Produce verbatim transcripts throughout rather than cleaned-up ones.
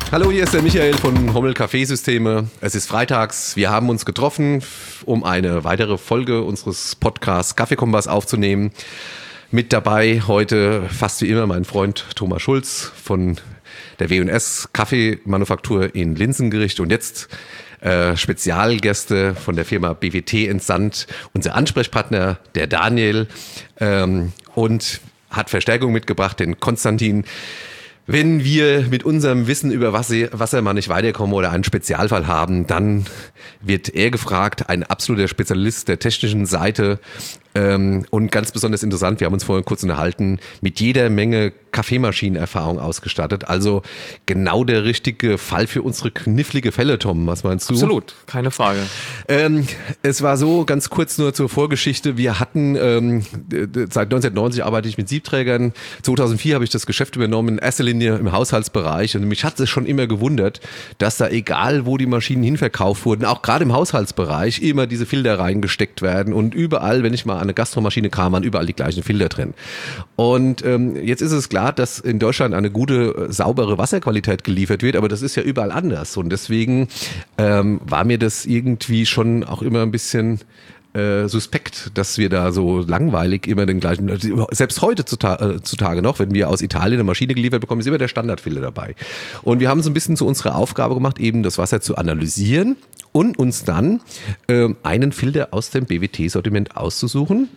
Hallo, hier ist der Michael von Hommel Kaffeesysteme. Es ist freitags. Wir haben uns getroffen, um eine weitere Folge unseres Podcasts Kaffeekompass aufzunehmen. Mit dabei heute fast wie immer mein Freund Thomas Schulz von der W und S Kaffeemanufaktur in Linsengericht und jetzt äh, Spezialgäste von der Firma B W T entsandt, unser Ansprechpartner, der Daniel, ähm, und hat Verstärkung mitgebracht, den Konstantin. Wenn wir mit unserem Wissen über Wasser, Wasser mal nicht weiterkommen oder einen Spezialfall haben, dann wird er gefragt, ein absoluter Spezialist der technischen Seite, ähm, und ganz besonders interessant, wir haben uns vorhin kurz unterhalten, mit jeder Menge Kaffeemaschinenerfahrung ausgestattet. Also genau der richtige Fall für unsere knifflige Fälle, Tom. Was meinst du? Absolut, keine Frage. Ähm, es war so, ganz kurz nur zur Vorgeschichte, wir hatten, ähm, seit neunzehnhundertneunzig arbeite ich mit Siebträgern, zweitausendvier habe ich das Geschäft übernommen, in erster Linie im Haushaltsbereich, und mich hat es schon immer gewundert, dass da egal, wo die Maschinen hinverkauft wurden, auch gerade im Haushaltsbereich, immer diese Filter reingesteckt werden und überall, wenn ich mal an eine Gastromaschine kam, waren überall die gleichen Filter drin. Und ähm, jetzt ist es klar, dass in Deutschland eine gute, saubere Wasserqualität geliefert wird, aber das ist ja überall anders, und deswegen ähm, war mir das irgendwie schon auch immer ein bisschen äh, suspekt, dass wir da so langweilig immer den gleichen, selbst heute zutage noch, wenn wir aus Italien eine Maschine geliefert bekommen, ist immer der Standardfilter dabei. Und wir haben es ein bisschen zu unserer Aufgabe gemacht, eben das Wasser zu analysieren und uns dann äh, einen Filter aus dem B W T-Sortiment auszusuchen.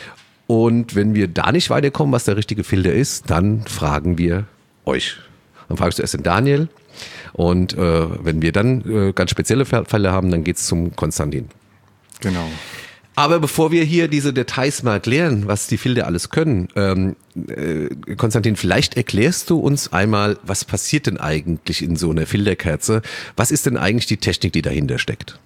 Und wenn wir da nicht weiterkommen, was der richtige Filter ist, dann fragen wir euch. Dann fragst du erst den Daniel. Und äh, wenn wir dann äh, ganz spezielle Fälle haben, dann geht's zum Konstantin. Genau. Aber bevor wir hier diese Details mal erklären, was die Filter alles können, ähm, äh, Konstantin, vielleicht erklärst du uns einmal, was passiert denn eigentlich in so einer Filterkerze? Was ist denn eigentlich die Technik, die dahinter steckt?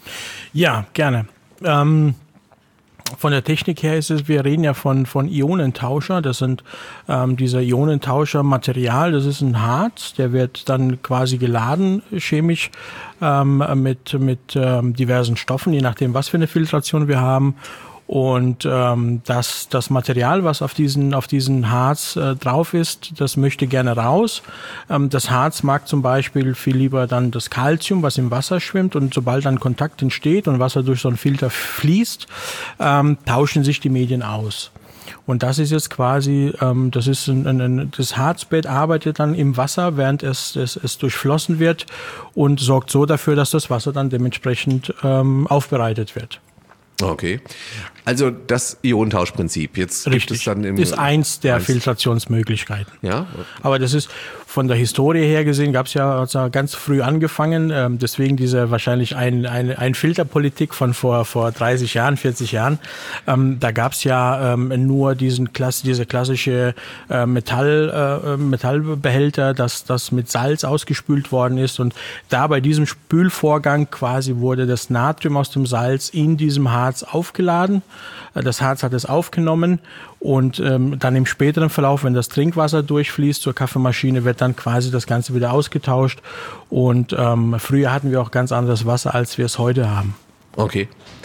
Ja, gerne. Ähm, von der Technik her ist es, wir reden ja von, von Ionentauscher. Das sind ähm, dieser Ionentauscher-Material, das ist ein Harz, der wird dann quasi geladen chemisch ähm, mit, mit ähm, diversen Stoffen, je nachdem, was für eine Filtration wir haben. Und ähm, das, das Material, was auf diesen, auf diesen Harz äh, drauf ist, das möchte gerne raus. Ähm, das Harz mag zum Beispiel viel lieber dann das Calcium, was im Wasser schwimmt, und sobald dann Kontakt entsteht und Wasser durch so einen Filter fließt, ähm, tauschen sich die Medien aus. Und das ist jetzt quasi, ähm, das ist ein, ein, das Harzbett arbeitet dann im Wasser, während es, es, es durchflossen wird, und sorgt so dafür, dass das Wasser dann dementsprechend ähm, aufbereitet wird. Okay, also das Ionentauschprinzip. Jetzt Richtig. Gibt es dann im ist eins der eins. Filtrationsmöglichkeiten. Ja. Aber das ist von der Historie her gesehen, gab es ja also ganz früh angefangen. Ähm, deswegen diese wahrscheinlich ein, ein, ein Filterpolitik von vor, vor dreißig Jahren, vierzig Jahren. Ähm, da gab es ja ähm, nur diesen Klasse, diese klassische äh, Metall, äh, Metallbehälter, das, das mit Salz ausgespült worden ist. Und da bei diesem Spülvorgang quasi wurde das Natrium aus dem Salz in diesem Harz aufgeladen. Das Harz hat es aufgenommen, und ähm, dann im späteren Verlauf, wenn das Trinkwasser durchfließt zur Kaffeemaschine, wird dann quasi das Ganze wieder ausgetauscht. Und ähm, früher hatten wir auch ganz anderes Wasser, als wir es heute haben. Okay.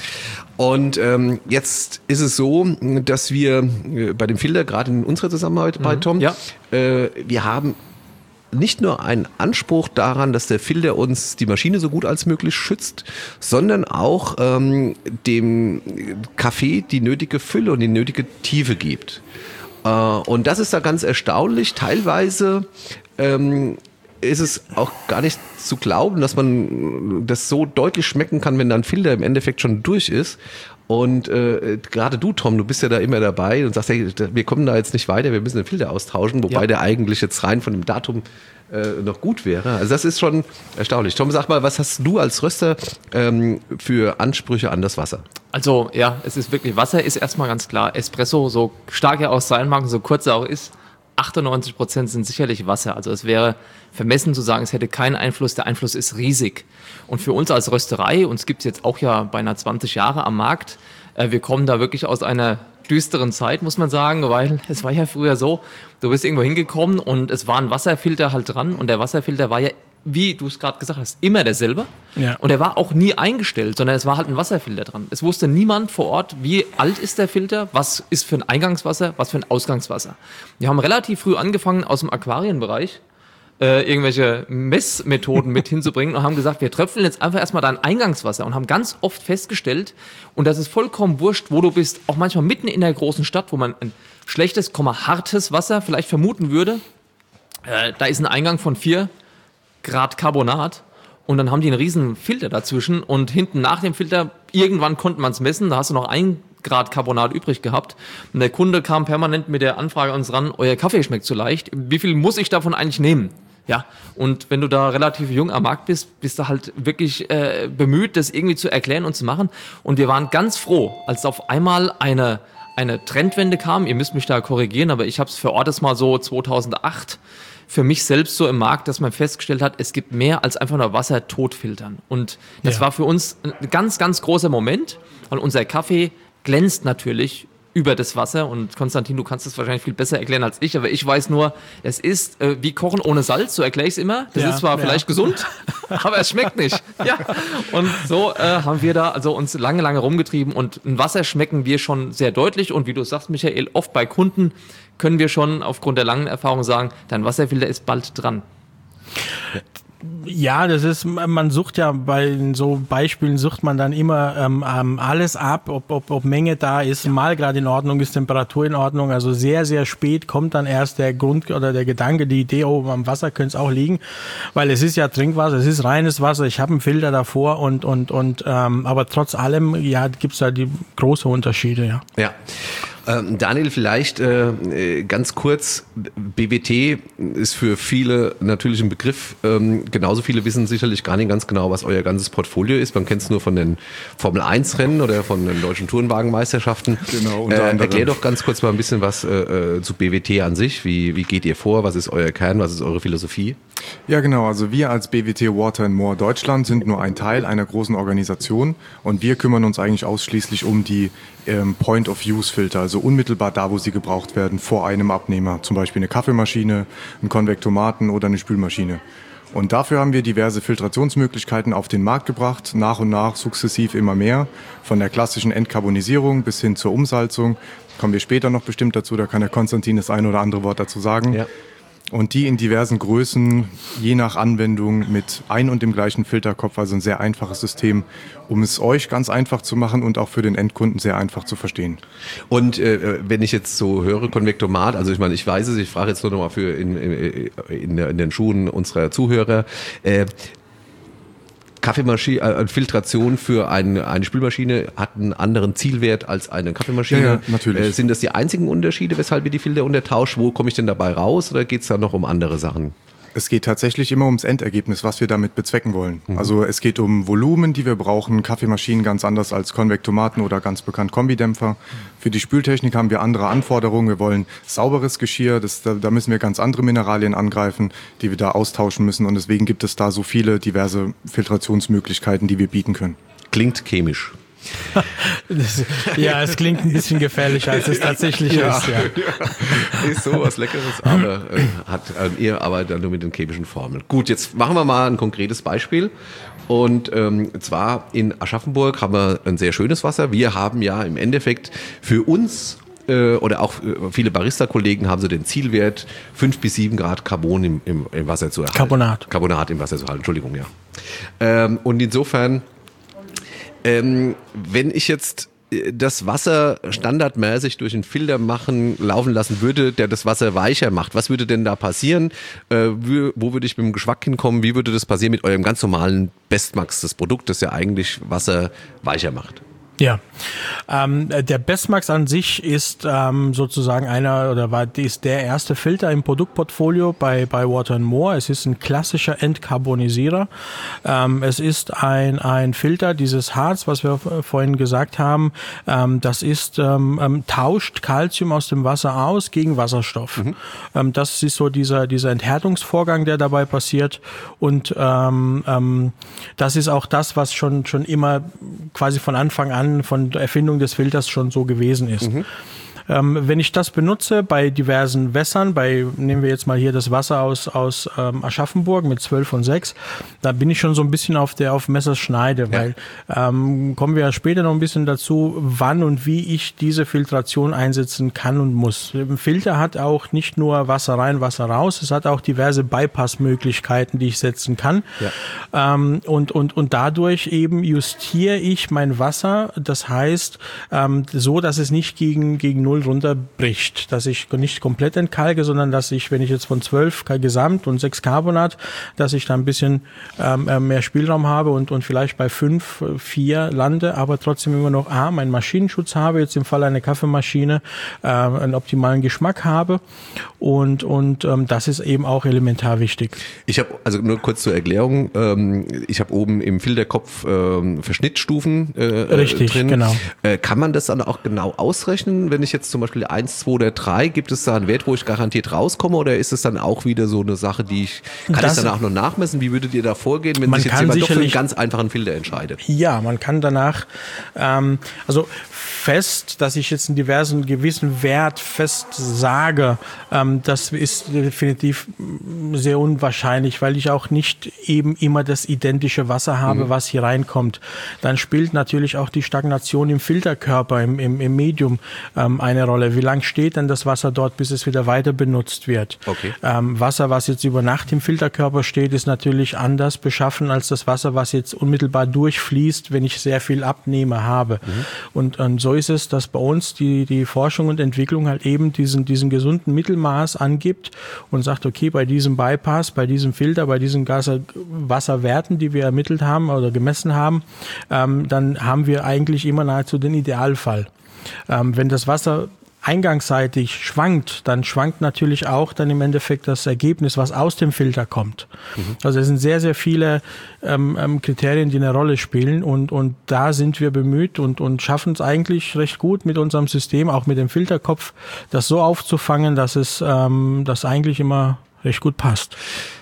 Und ähm, jetzt ist es so, dass wir äh, bei dem Filter, gerade in unserer Zusammenarbeit bei Mhm. Tom, Ja. äh, wir haben nicht nur einen Anspruch daran, dass der Filter uns die Maschine so gut als möglich schützt, sondern auch ähm, dem Kaffee die nötige Fülle und die nötige Tiefe gibt. Äh, und das ist da ganz erstaunlich. Teilweise ähm, ist es auch gar nicht zu glauben, dass man das so deutlich schmecken kann, wenn dann Filter im Endeffekt schon durch ist. Und äh, gerade du, Tom, du bist ja da immer dabei und sagst, hey, wir kommen da jetzt nicht weiter, wir müssen den Filter austauschen, wobei Ja. der eigentlich jetzt rein von dem Datum äh, noch gut wäre. Also das ist schon erstaunlich. Tom, sag mal, was hast du als Röster ähm, für Ansprüche an das Wasser? Also ja, es ist wirklich, Wasser ist erstmal ganz klar. Espresso, so stark er auch sein mag, so kurz er auch ist, achtundneunzig Prozent sind sicherlich Wasser. Also es wäre vermessen zu sagen, es hätte keinen Einfluss. Der Einfluss ist riesig. Und für uns als Rösterei, uns gibt es jetzt auch ja beinahe zwanzig Jahre am Markt, äh, wir kommen da wirklich aus einer düsteren Zeit, muss man sagen, weil es war ja früher so, du bist irgendwo hingekommen und es war ein Wasserfilter halt dran, und der Wasserfilter war ja, wie du es gerade gesagt hast, immer derselbe. Ja. Und er war auch nie eingestellt, sondern es war halt ein Wasserfilter dran. Es wusste niemand vor Ort, wie alt ist der Filter, was ist für ein Eingangswasser, was für ein Ausgangswasser. Wir haben relativ früh angefangen aus dem Aquarienbereich, äh, irgendwelche Messmethoden mit hinzubringen und haben gesagt, wir tröpfeln jetzt einfach erstmal dein Eingangswasser und haben ganz oft festgestellt, und das ist vollkommen wurscht, wo du bist, auch manchmal mitten in der großen Stadt, wo man ein schlechtes, hartes Wasser vielleicht vermuten würde, äh, da ist ein Eingang von vier Grad Carbonat. Und dann haben die einen riesen Filter dazwischen und hinten nach dem Filter, irgendwann konnte man es messen, da hast du noch ein Grad Carbonat übrig gehabt. Und der Kunde kam permanent mit der Anfrage an uns ran, euer Kaffee schmeckt zu leicht, wie viel muss ich davon eigentlich nehmen? Ja, und wenn du da relativ jung am Markt bist, bist du halt wirklich äh, bemüht, das irgendwie zu erklären und zu machen. Und wir waren ganz froh, als auf einmal eine, eine Trendwende kam. Ihr müsst mich da korrigieren, aber ich habe es verortet mal so zweitausendacht für mich selbst so im Markt, dass man festgestellt hat, es gibt mehr als einfach nur Wasser totfiltern. Und das ja. war für uns ein ganz, ganz großer Moment, weil unser Kaffee glänzt natürlich über das Wasser. Und Konstantin, du kannst es wahrscheinlich viel besser erklären als ich, aber ich weiß nur, es ist äh, wie Kochen ohne Salz, so erkläre ich es immer. Das ja, ist zwar ja. vielleicht gesund, aber es schmeckt nicht. Ja. Und so äh, haben wir da also uns lange, lange rumgetrieben, und ein Wasser schmecken wir schon sehr deutlich, und wie du sagst, Michael, oft bei Kunden können wir schon aufgrund der langen Erfahrung sagen, dein Wasserfilter ist bald dran. Ja, das ist, man sucht ja bei so Beispielen, sucht man dann immer ähm, alles ab, ob, ob, ob Menge da ist, ja. Mahlgrad in Ordnung ist, Temperatur in Ordnung. Also sehr, sehr spät kommt dann erst der Grund oder der Gedanke, die Idee, oh, am Wasser könnte es auch liegen, weil es ist ja Trinkwasser, es ist reines Wasser, ich habe einen Filter davor, und, und, und ähm, aber trotz allem, ja, gibt's da die großen Unterschiede, ja. Ja. Ähm, Daniel, vielleicht äh, ganz kurz, B W T ist für viele natürlich ein Begriff. Ähm, genauso viele wissen sicherlich gar nicht ganz genau, was euer ganzes Portfolio ist. Man kennt es nur von den Formel eins Rennen oder von den deutschen Tourenwagenmeisterschaften. Genau, unter äh, erklär doch ganz kurz mal ein bisschen was äh, zu B W T an sich. Wie, wie geht ihr vor? Was ist euer Kern? Was ist eure Philosophie? Ja, genau. Also wir als B W T Water and More Deutschland sind nur ein Teil einer großen Organisation, und wir kümmern uns eigentlich ausschließlich um die ähm, Point-of-Use-Filter, also unmittelbar da, wo sie gebraucht werden, vor einem Abnehmer. Zum Beispiel eine Kaffeemaschine, ein Konvektomaten oder eine Spülmaschine. Und dafür haben wir diverse Filtrationsmöglichkeiten auf den Markt gebracht, nach und nach sukzessiv immer mehr, von der klassischen Entkarbonisierung bis hin zur Umsalzung. Kommen wir später noch bestimmt dazu, da kann der Konstantin das ein oder andere Wort dazu sagen. Ja. Und die in diversen Größen, je nach Anwendung, mit ein und dem gleichen Filterkopf, also ein sehr einfaches System, um es euch ganz einfach zu machen und auch für den Endkunden sehr einfach zu verstehen. Und äh, wenn ich jetzt so höre, Konvektomat, also ich meine, ich weiß es, ich frage jetzt nur noch mal für in, in, in, in den Schuhen unserer Zuhörer, äh, Kaffeemaschine, äh, Filtration für eine, eine Spülmaschine hat einen anderen Zielwert als eine Kaffeemaschine. Ja, ja, natürlich. Äh, sind das die einzigen Unterschiede, weshalb ihr die Filter untertauscht? Wo komme ich denn dabei raus, oder geht es da noch um andere Sachen? Es geht tatsächlich immer ums Endergebnis, was wir damit bezwecken wollen. Mhm. Also es geht um Volumen, die wir brauchen. Kaffeemaschinen ganz anders als Konvektomaten oder ganz bekannt Kombidämpfer. Mhm. Für die Spültechnik haben wir andere Anforderungen. Wir wollen sauberes Geschirr. Das, da, da müssen wir ganz andere Mineralien angreifen, die wir da austauschen müssen. Und deswegen gibt es da so viele diverse Filtrationsmöglichkeiten, die wir bieten können. Klingt chemisch. Das, ja, es klingt ein bisschen gefährlicher, als es tatsächlich ja, ist. Ja. Ja. Ist so was Leckeres, aber äh, hat, äh, ihr arbeitet dann nur mit den chemischen Formeln. Gut, jetzt machen wir mal ein konkretes Beispiel. Und ähm, zwar in Aschaffenburg haben wir ein sehr schönes Wasser. Wir haben ja im Endeffekt für uns äh, oder auch viele Barista-Kollegen haben so den Zielwert fünf bis sieben Grad Carbon im, im, im Wasser zu erhalten. Carbonat. Carbonat im Wasser zu halten, Entschuldigung, ja. Ähm, und insofern Ähm, wenn ich jetzt das Wasser standardmäßig durch einen Filter machen, laufen lassen würde, der das Wasser weicher macht, was würde denn da passieren? Äh, wo würde ich mit dem Geschmack hinkommen? Wie würde das passieren mit eurem ganz normalen Bestmax, das Produkt, das ja eigentlich Wasser weicher macht? Ja, ähm, der Bestmax an sich ist ähm, sozusagen einer oder war ist der erste Filter im Produktportfolio bei bei Water and More. Es ist ein klassischer Entkarbonisierer. Ähm, es ist ein ein Filter, dieses Harz, was wir vorhin gesagt haben. Ähm, das ist ähm, ähm, tauscht Calcium aus dem Wasser aus gegen Wasserstoff. Mhm. Ähm, das ist so dieser dieser Enthärtungsvorgang, der dabei passiert. Und ähm, ähm, das ist auch das, was schon schon immer quasi von Anfang an von der Erfindung des Filters schon so gewesen ist. Mhm. Ähm, wenn ich das benutze bei diversen Wässern, bei, nehmen wir jetzt mal hier das Wasser aus, aus ähm, Aschaffenburg mit zwölf und sechs, da bin ich schon so ein bisschen auf der auf Messerschneide, ja. weil ähm, kommen wir später noch ein bisschen dazu, wann und wie ich diese Filtration einsetzen kann und muss. Ein Filter hat auch nicht nur Wasser rein, Wasser raus, es hat auch diverse Bypass-Möglichkeiten, die ich setzen kann. Ja. Ähm, und, und, und dadurch eben justiere ich mein Wasser, das heißt, ähm, so, dass es nicht gegen, gegen Null runterbricht, dass ich nicht komplett entkalke, sondern dass ich, wenn ich jetzt von zwölf Gesamt und sechs Carbonat, dass ich da ein bisschen ähm, mehr Spielraum habe und, und vielleicht bei fünf, vier lande, aber trotzdem immer noch A, meinen Maschinenschutz habe, jetzt im Fall einer Kaffeemaschine, äh, einen optimalen Geschmack habe und, und ähm, das ist eben auch elementar wichtig. Ich habe, also nur kurz zur Erklärung, ähm, ich habe oben im Filterkopf ähm, Verschnittstufen äh, Richtig, drin. Genau. Äh, kann man das dann auch genau ausrechnen, wenn ich jetzt zum Beispiel eins, zwei oder drei, gibt es da einen Wert, wo ich garantiert rauskomme oder ist es dann auch wieder so eine Sache, die ich, kann das, ich dann auch noch nachmessen? Wie würdet ihr da vorgehen, wenn sich jetzt jemand doch für einen ganz einfachen Filter entscheidet? Ja, man kann danach, ähm, also fest, dass ich jetzt einen diversen gewissen Wert fest sage, ähm, das ist definitiv sehr unwahrscheinlich, weil ich auch nicht eben immer das identische Wasser habe, mhm. was hier reinkommt. Dann spielt natürlich auch die Stagnation im Filterkörper, im, im, im Medium ähm, eine Rolle. Wie lang steht denn das Wasser dort, bis es wieder weiter benutzt wird? Okay. Ähm, Wasser, was jetzt über Nacht im Filterkörper steht, ist natürlich anders beschaffen als das Wasser, was jetzt unmittelbar durchfließt, wenn ich sehr viel Abnehmer habe. Mhm. Und, und so ist es, dass bei uns die, die Forschung und Entwicklung halt eben diesen, diesen gesunden Mittelmaß angibt und sagt, okay, bei diesem Bypass, bei diesem Filter, bei diesen Gas- Wasserwerten, die wir ermittelt haben oder gemessen haben, ähm, dann haben wir eigentlich immer nahezu den Idealfall. Ähm, wenn das Wasser eingangsseitig schwankt, dann schwankt natürlich auch dann im Endeffekt das Ergebnis, was aus dem Filter kommt. Mhm. Also es sind sehr, sehr viele ähm, Kriterien, die eine Rolle spielen und, und da sind wir bemüht und, und schaffen es eigentlich recht gut mit unserem System, auch mit dem Filterkopf, das so aufzufangen, dass es ähm, das eigentlich immer recht gut passt.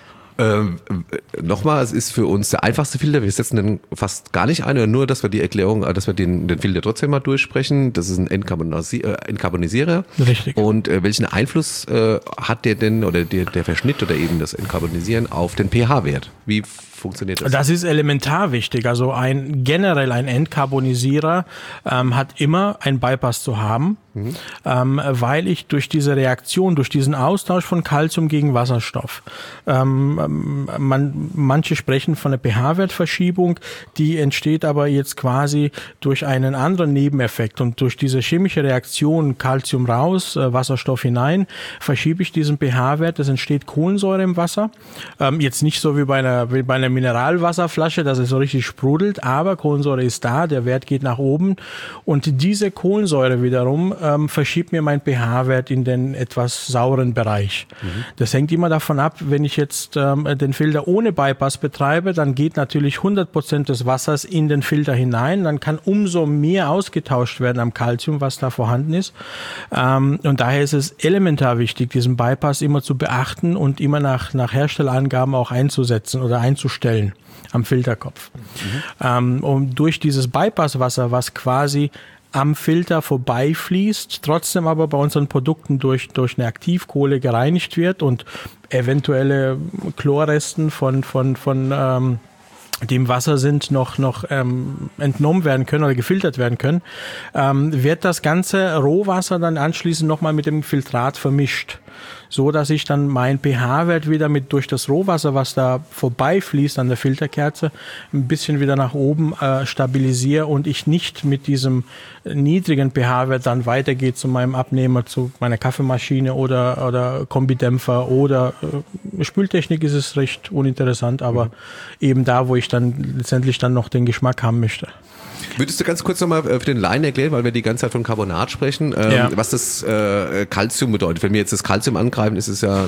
Ähm, nochmal, es ist für uns der einfachste Filter. Wir setzen den fast gar nicht ein, nur, dass wir die Erklärung, dass wir den, den Filter trotzdem mal durchsprechen. Das ist ein Entkarbonisi- äh, Entkarbonisierer. Richtig. Und äh, welchen Einfluss äh, hat der denn oder der, der Verschnitt oder eben das Entkarbonisieren auf den pH-Wert? Wie funktioniert das? Das ist elementar wichtig. Also ein generell ein Entkarbonisierer ähm, hat immer ein Bypass zu haben, mhm. ähm, weil ich durch diese Reaktion, durch diesen Austausch von Calcium gegen Wasserstoff, ähm, man, manche sprechen von einer pH-Wertverschiebung, die entsteht aber jetzt quasi durch einen anderen Nebeneffekt und durch diese chemische Reaktion Calcium raus, äh, Wasserstoff hinein, verschiebe ich diesen pH-Wert, es entsteht Kohlensäure im Wasser. Ähm, jetzt nicht so wie bei einer, wie bei einer Mineralwasserflasche, dass es so richtig sprudelt, aber Kohlensäure ist da, der Wert geht nach oben und diese Kohlensäure wiederum ähm, verschiebt mir meinen pH-Wert in den etwas sauren Bereich. Mhm. Das hängt immer davon ab, wenn ich jetzt ähm, den Filter ohne Bypass betreibe, dann geht natürlich hundert Prozent des Wassers in den Filter hinein, dann kann umso mehr ausgetauscht werden am Calcium, was da vorhanden ist. Ähm, und daher ist es elementar wichtig, diesen Bypass immer zu beachten und immer nach, nach Herstellerangaben auch einzusetzen oder einzustellen am Filterkopf. Mhm. Ähm, und durch dieses Bypasswasser, was quasi am Filter vorbeifließt, trotzdem aber bei unseren Produkten durch, durch eine Aktivkohle gereinigt wird und eventuelle Chlorresten von, von, von ähm, dem Wasser sind, noch, noch ähm, entnommen werden können oder gefiltert werden können, ähm, wird das ganze Rohwasser dann anschließend nochmal mit dem Filtrat vermischt, so dass ich dann mein pH-Wert wieder mit durch das Rohwasser, was da vorbeifließt an der Filterkerze, ein bisschen wieder nach oben äh, stabilisiere und ich nicht mit diesem niedrigen pH-Wert dann weitergehe zu meinem Abnehmer, zu meiner Kaffeemaschine oder, oder Kombidämpfer oder äh, Spültechnik ist es recht uninteressant, aber mhm. eben da, wo ich dann letztendlich dann noch den Geschmack haben möchte. Würdest du ganz kurz nochmal für den Laien erklären, weil wir die ganze Zeit von Carbonat sprechen, ähm, ja. was das äh, Calcium bedeutet? Wenn wir jetzt das Calcium angreifen, ist es ja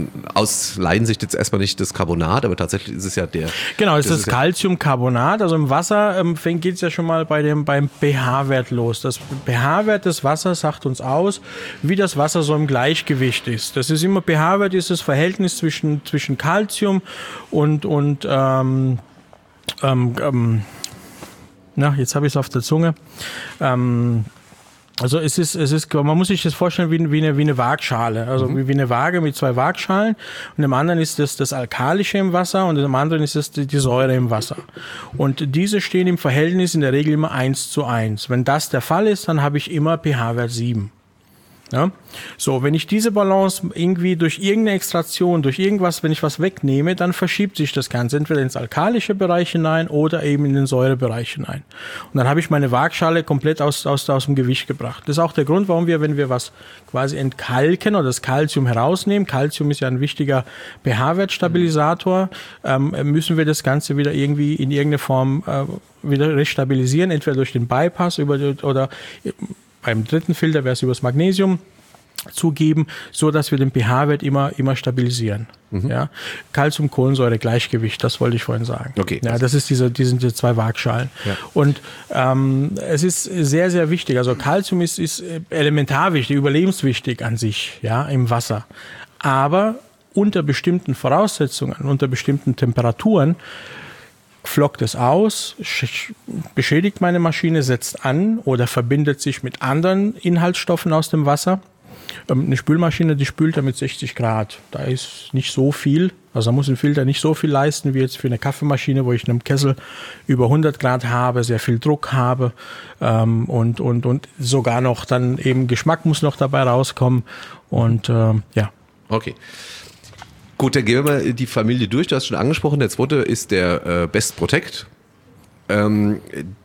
aus Laiensicht jetzt erstmal nicht das Carbonat, aber tatsächlich ist es ja der... Genau, es ist das Calciumcarbonat. Also im Wasser ähm, geht es ja schon mal bei dem, beim pH-Wert los. Das pH-Wert des Wassers sagt uns aus, wie das Wasser so im Gleichgewicht ist. Das ist immer, pH-Wert ist das Verhältnis zwischen, zwischen Calcium und, und ähm, ähm, ähm, na, jetzt habe ich es auf der Zunge. Ähm, Also es ist, es ist, man muss sich das vorstellen wie, wie, eine, wie eine Waagschale, also mhm. wie, wie eine Waage mit zwei Waagschalen und im anderen ist das das Alkalische im Wasser und im anderen ist das die, die Säure im Wasser. Und diese stehen im Verhältnis in der Regel immer eins zu eins. Wenn das der Fall ist, dann habe ich immer pH-Wert sieben. Ja? So, wenn ich diese Balance irgendwie durch irgendeine Extraktion, durch irgendwas, wenn ich was wegnehme, dann verschiebt sich das Ganze entweder ins alkalische Bereich hinein oder eben in den Säurebereich hinein. Und dann habe ich meine Waagschale komplett aus, aus, aus dem Gewicht gebracht. Das ist auch der Grund, warum wir, wenn wir was quasi entkalken oder das Calcium herausnehmen, Calcium ist ja ein wichtiger pH-Wertstabilisator, ähm, müssen wir das Ganze wieder irgendwie in irgendeine Form äh, wieder restabilisieren, entweder durch den Bypass über, oder beim dritten Filter wäre es über das Magnesium zugeben, so dass wir den pH-Wert immer, immer stabilisieren. Mhm. Ja? Calcium, Kohlensäure, Gleichgewicht, das wollte ich vorhin sagen. Okay. Ja, das ist diese, die sind die zwei Waagschalen. Ja. Und ähm, es ist sehr, sehr wichtig. Also Calcium ist, ist elementar wichtig, überlebenswichtig an sich, ja, im Wasser. Aber unter bestimmten Voraussetzungen, unter bestimmten Temperaturen flockt es aus, beschädigt meine Maschine, setzt an oder verbindet sich mit anderen Inhaltsstoffen aus dem Wasser. Eine Spülmaschine, die spült ja mit sechzig Grad. Da ist nicht so viel, also da muss ein Filter nicht so viel leisten wie jetzt für eine Kaffeemaschine, wo ich in einem Kessel über hundert Grad habe, sehr viel Druck habe ähm, und, und, und sogar noch dann eben Geschmack muss noch dabei rauskommen und ähm, ja. Okay. Gut, dann gehen wir mal die Familie durch. Du hast schon angesprochen, der zweite ist der äh, Best Protect. Ähm,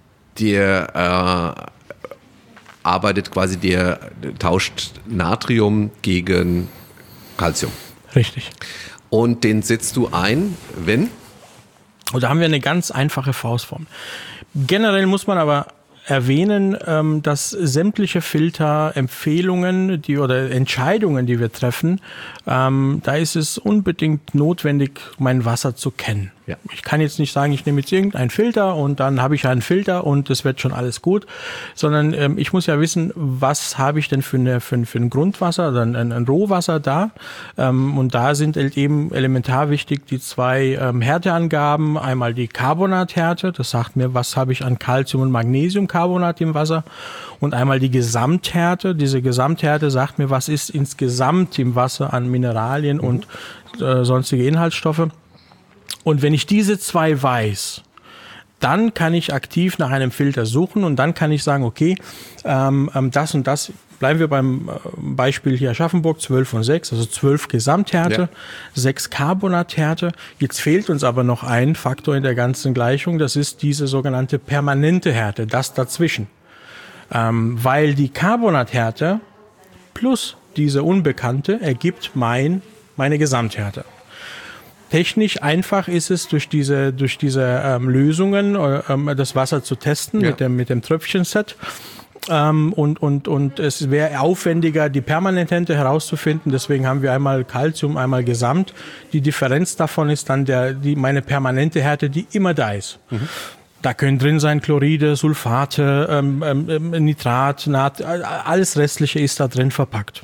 der äh, arbeitet quasi, der tauscht Natrium gegen Calcium. Richtig. Und den setzt du ein, wenn? Und da haben wir eine ganz einfache Faustform. Generell muss man aber erwähnen, dass sämtliche Filterempfehlungen, die oder Entscheidungen, die wir treffen, ähm, da ist es unbedingt notwendig, mein Wasser zu kennen. Ja. Ich kann jetzt nicht sagen, ich nehme jetzt irgendeinen Filter und dann habe ich einen Filter und es wird schon alles gut, sondern ähm, ich muss ja wissen, was habe ich denn für, eine, für, für ein Grundwasser, also ein, ein, ein Rohwasser da. Ähm, und da sind halt eben elementar wichtig die zwei ähm, Härteangaben. Einmal die Carbonathärte, das sagt mir, was habe ich an Calcium- und Magnesiumcarbonat im Wasser. Und einmal die Gesamthärte. Diese Gesamthärte sagt mir, was ist insgesamt im Wasser an Mineralien mhm. und äh, sonstige Inhaltsstoffe. Und wenn ich diese zwei weiß, dann kann ich aktiv nach einem Filter suchen und dann kann ich sagen, okay, ähm, das und das, bleiben wir beim Beispiel hier Aschaffenburg, zwölf und sechs, also zwölf Gesamthärte, ja. sechs Carbonathärte. Jetzt fehlt uns aber noch ein Faktor in der ganzen Gleichung, das ist diese sogenannte permanente Härte, das dazwischen. Ähm, weil die Carbonathärte plus diese Unbekannte ergibt mein, meine Gesamthärte. Technisch einfach ist es, durch diese, durch diese ähm, Lösungen ähm, das Wasser zu testen ja. mit dem, mit dem Tröpfchenset. Ähm, und, und, und es wäre aufwendiger, die Permanente herauszufinden. Deswegen haben wir einmal Calcium, einmal Gesamt. Die Differenz davon ist dann der, die, meine permanente Härte, die immer da ist. Mhm. Da können drin sein Chloride, Sulfate, ähm, ähm, Nitrat, Nat, alles Restliche ist da drin verpackt.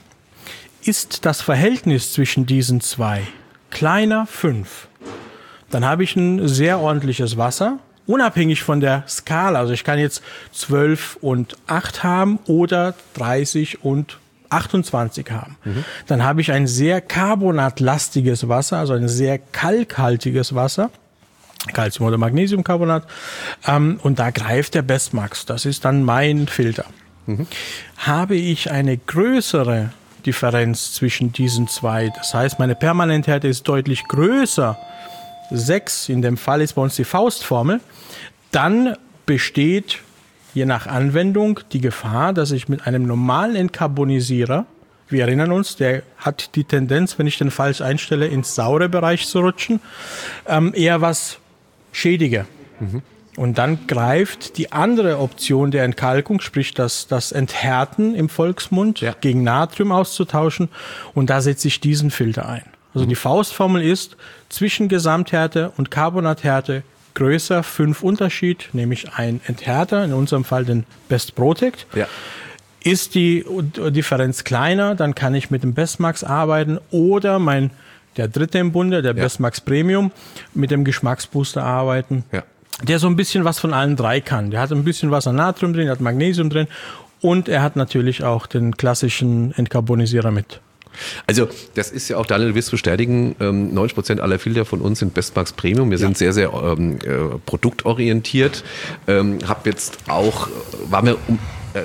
Ist das Verhältnis zwischen diesen zwei kleiner fünf, dann habe ich ein sehr ordentliches Wasser, unabhängig von der Skala. Also ich kann jetzt zwölf und acht haben oder dreißig und achtundzwanzig haben. Mhm. Dann habe ich ein sehr carbonatlastiges Wasser, also ein sehr kalkhaltiges Wasser, Calcium- oder Magnesiumcarbonat. Ähm, und da greift der Bestmax. Das ist dann mein Filter. Mhm. Habe ich eine größere Differenz zwischen diesen zwei. Das heißt, meine Permanenthärte ist deutlich größer. sechs, in dem Fall ist bei uns die Faustformel. Dann besteht, je nach Anwendung, die Gefahr, dass ich mit einem normalen Entcarbonisierer, wir erinnern uns, der hat die Tendenz, wenn ich den falsch einstelle, ins saure Bereich zu rutschen, ähm, eher was schädige. Mhm. Und dann greift die andere Option der Entkalkung, sprich das, das Enthärten im Volksmund, ja. gegen Natrium auszutauschen. Und da setze ich diesen Filter ein. Also mhm. die Faustformel ist, zwischen Gesamthärte und Carbonathärte größer fünf Unterschied, nämlich ein Enthärter, in unserem Fall den Best Protect. Ja. Ist die Differenz kleiner, dann kann ich mit dem Bestmax arbeiten oder mein, der dritte im Bunde, der ja. Bestmax Premium, mit dem Geschmacksbooster arbeiten. Ja. Der so ein bisschen was von allen drei kann. Der hat ein bisschen was an Natrium drin, der hat Magnesium drin Und er hat natürlich auch den klassischen Entkarbonisierer mit. Also das ist ja auch, Daniel, wirst bestätigen, ähm, neunzig Prozent aller Filter von uns sind Bestmax Premium. Wir ja. sind sehr, sehr ähm, äh, produktorientiert. Ähm, hab jetzt auch, war mir um, äh,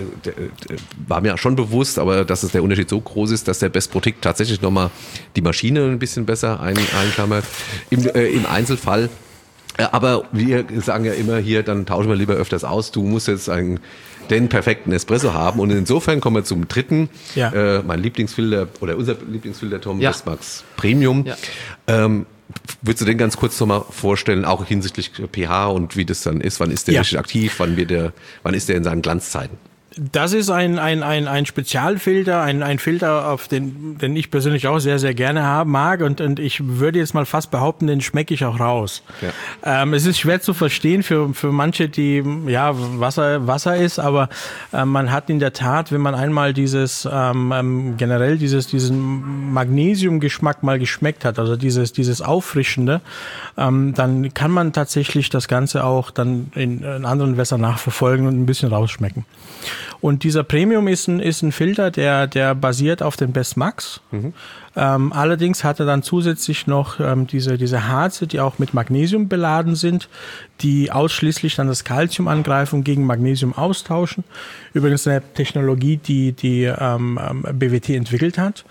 war mir schon bewusst, aber dass es der Unterschied so groß ist, dass der Best Protect tatsächlich nochmal die Maschine ein bisschen besser ein, einklammert. Im, äh, im Einzelfall. Aber wir sagen ja immer hier, dann tauschen wir lieber öfters aus. Du musst jetzt einen, den perfekten Espresso haben. Und insofern kommen wir zum dritten. Ja. Äh, mein Lieblingsfilter oder unser Lieblingsfilter, Tom, ja. Bestmax Premium. Ja. Ähm, würdest du den ganz kurz nochmal vorstellen, auch hinsichtlich pH und wie das dann ist? Wann ist der ja. richtig aktiv? Wann wird der, wann ist der in seinen Glanzzeiten? Das ist ein, ein, ein, ein Spezialfilter, ein, ein Filter, auf den, den ich persönlich auch sehr, sehr gerne haben mag. Und, und ich würde jetzt mal fast behaupten, den schmecke ich auch raus. Ja. Ähm, es ist schwer zu verstehen für, für manche, die, ja, Wasser, Wasser ist, aber äh, man hat in der Tat, wenn man einmal dieses, ähm, generell dieses, diesen Magnesiumgeschmack mal geschmeckt hat, also dieses, dieses Auffrischende, ähm, dann kann man tatsächlich das Ganze auch dann in, in anderen Wässern nachverfolgen und ein bisschen rausschmecken. Und dieser Premium ist ein, ist ein Filter, der, der basiert auf dem Bestmax. Mhm. Ähm, allerdings hat er dann zusätzlich noch ähm, diese, diese Harze, die auch mit Magnesium beladen sind, die ausschließlich dann das Calcium angreifen und gegen Magnesium austauschen. Übrigens eine Technologie, die die ähm, B W T entwickelt hat.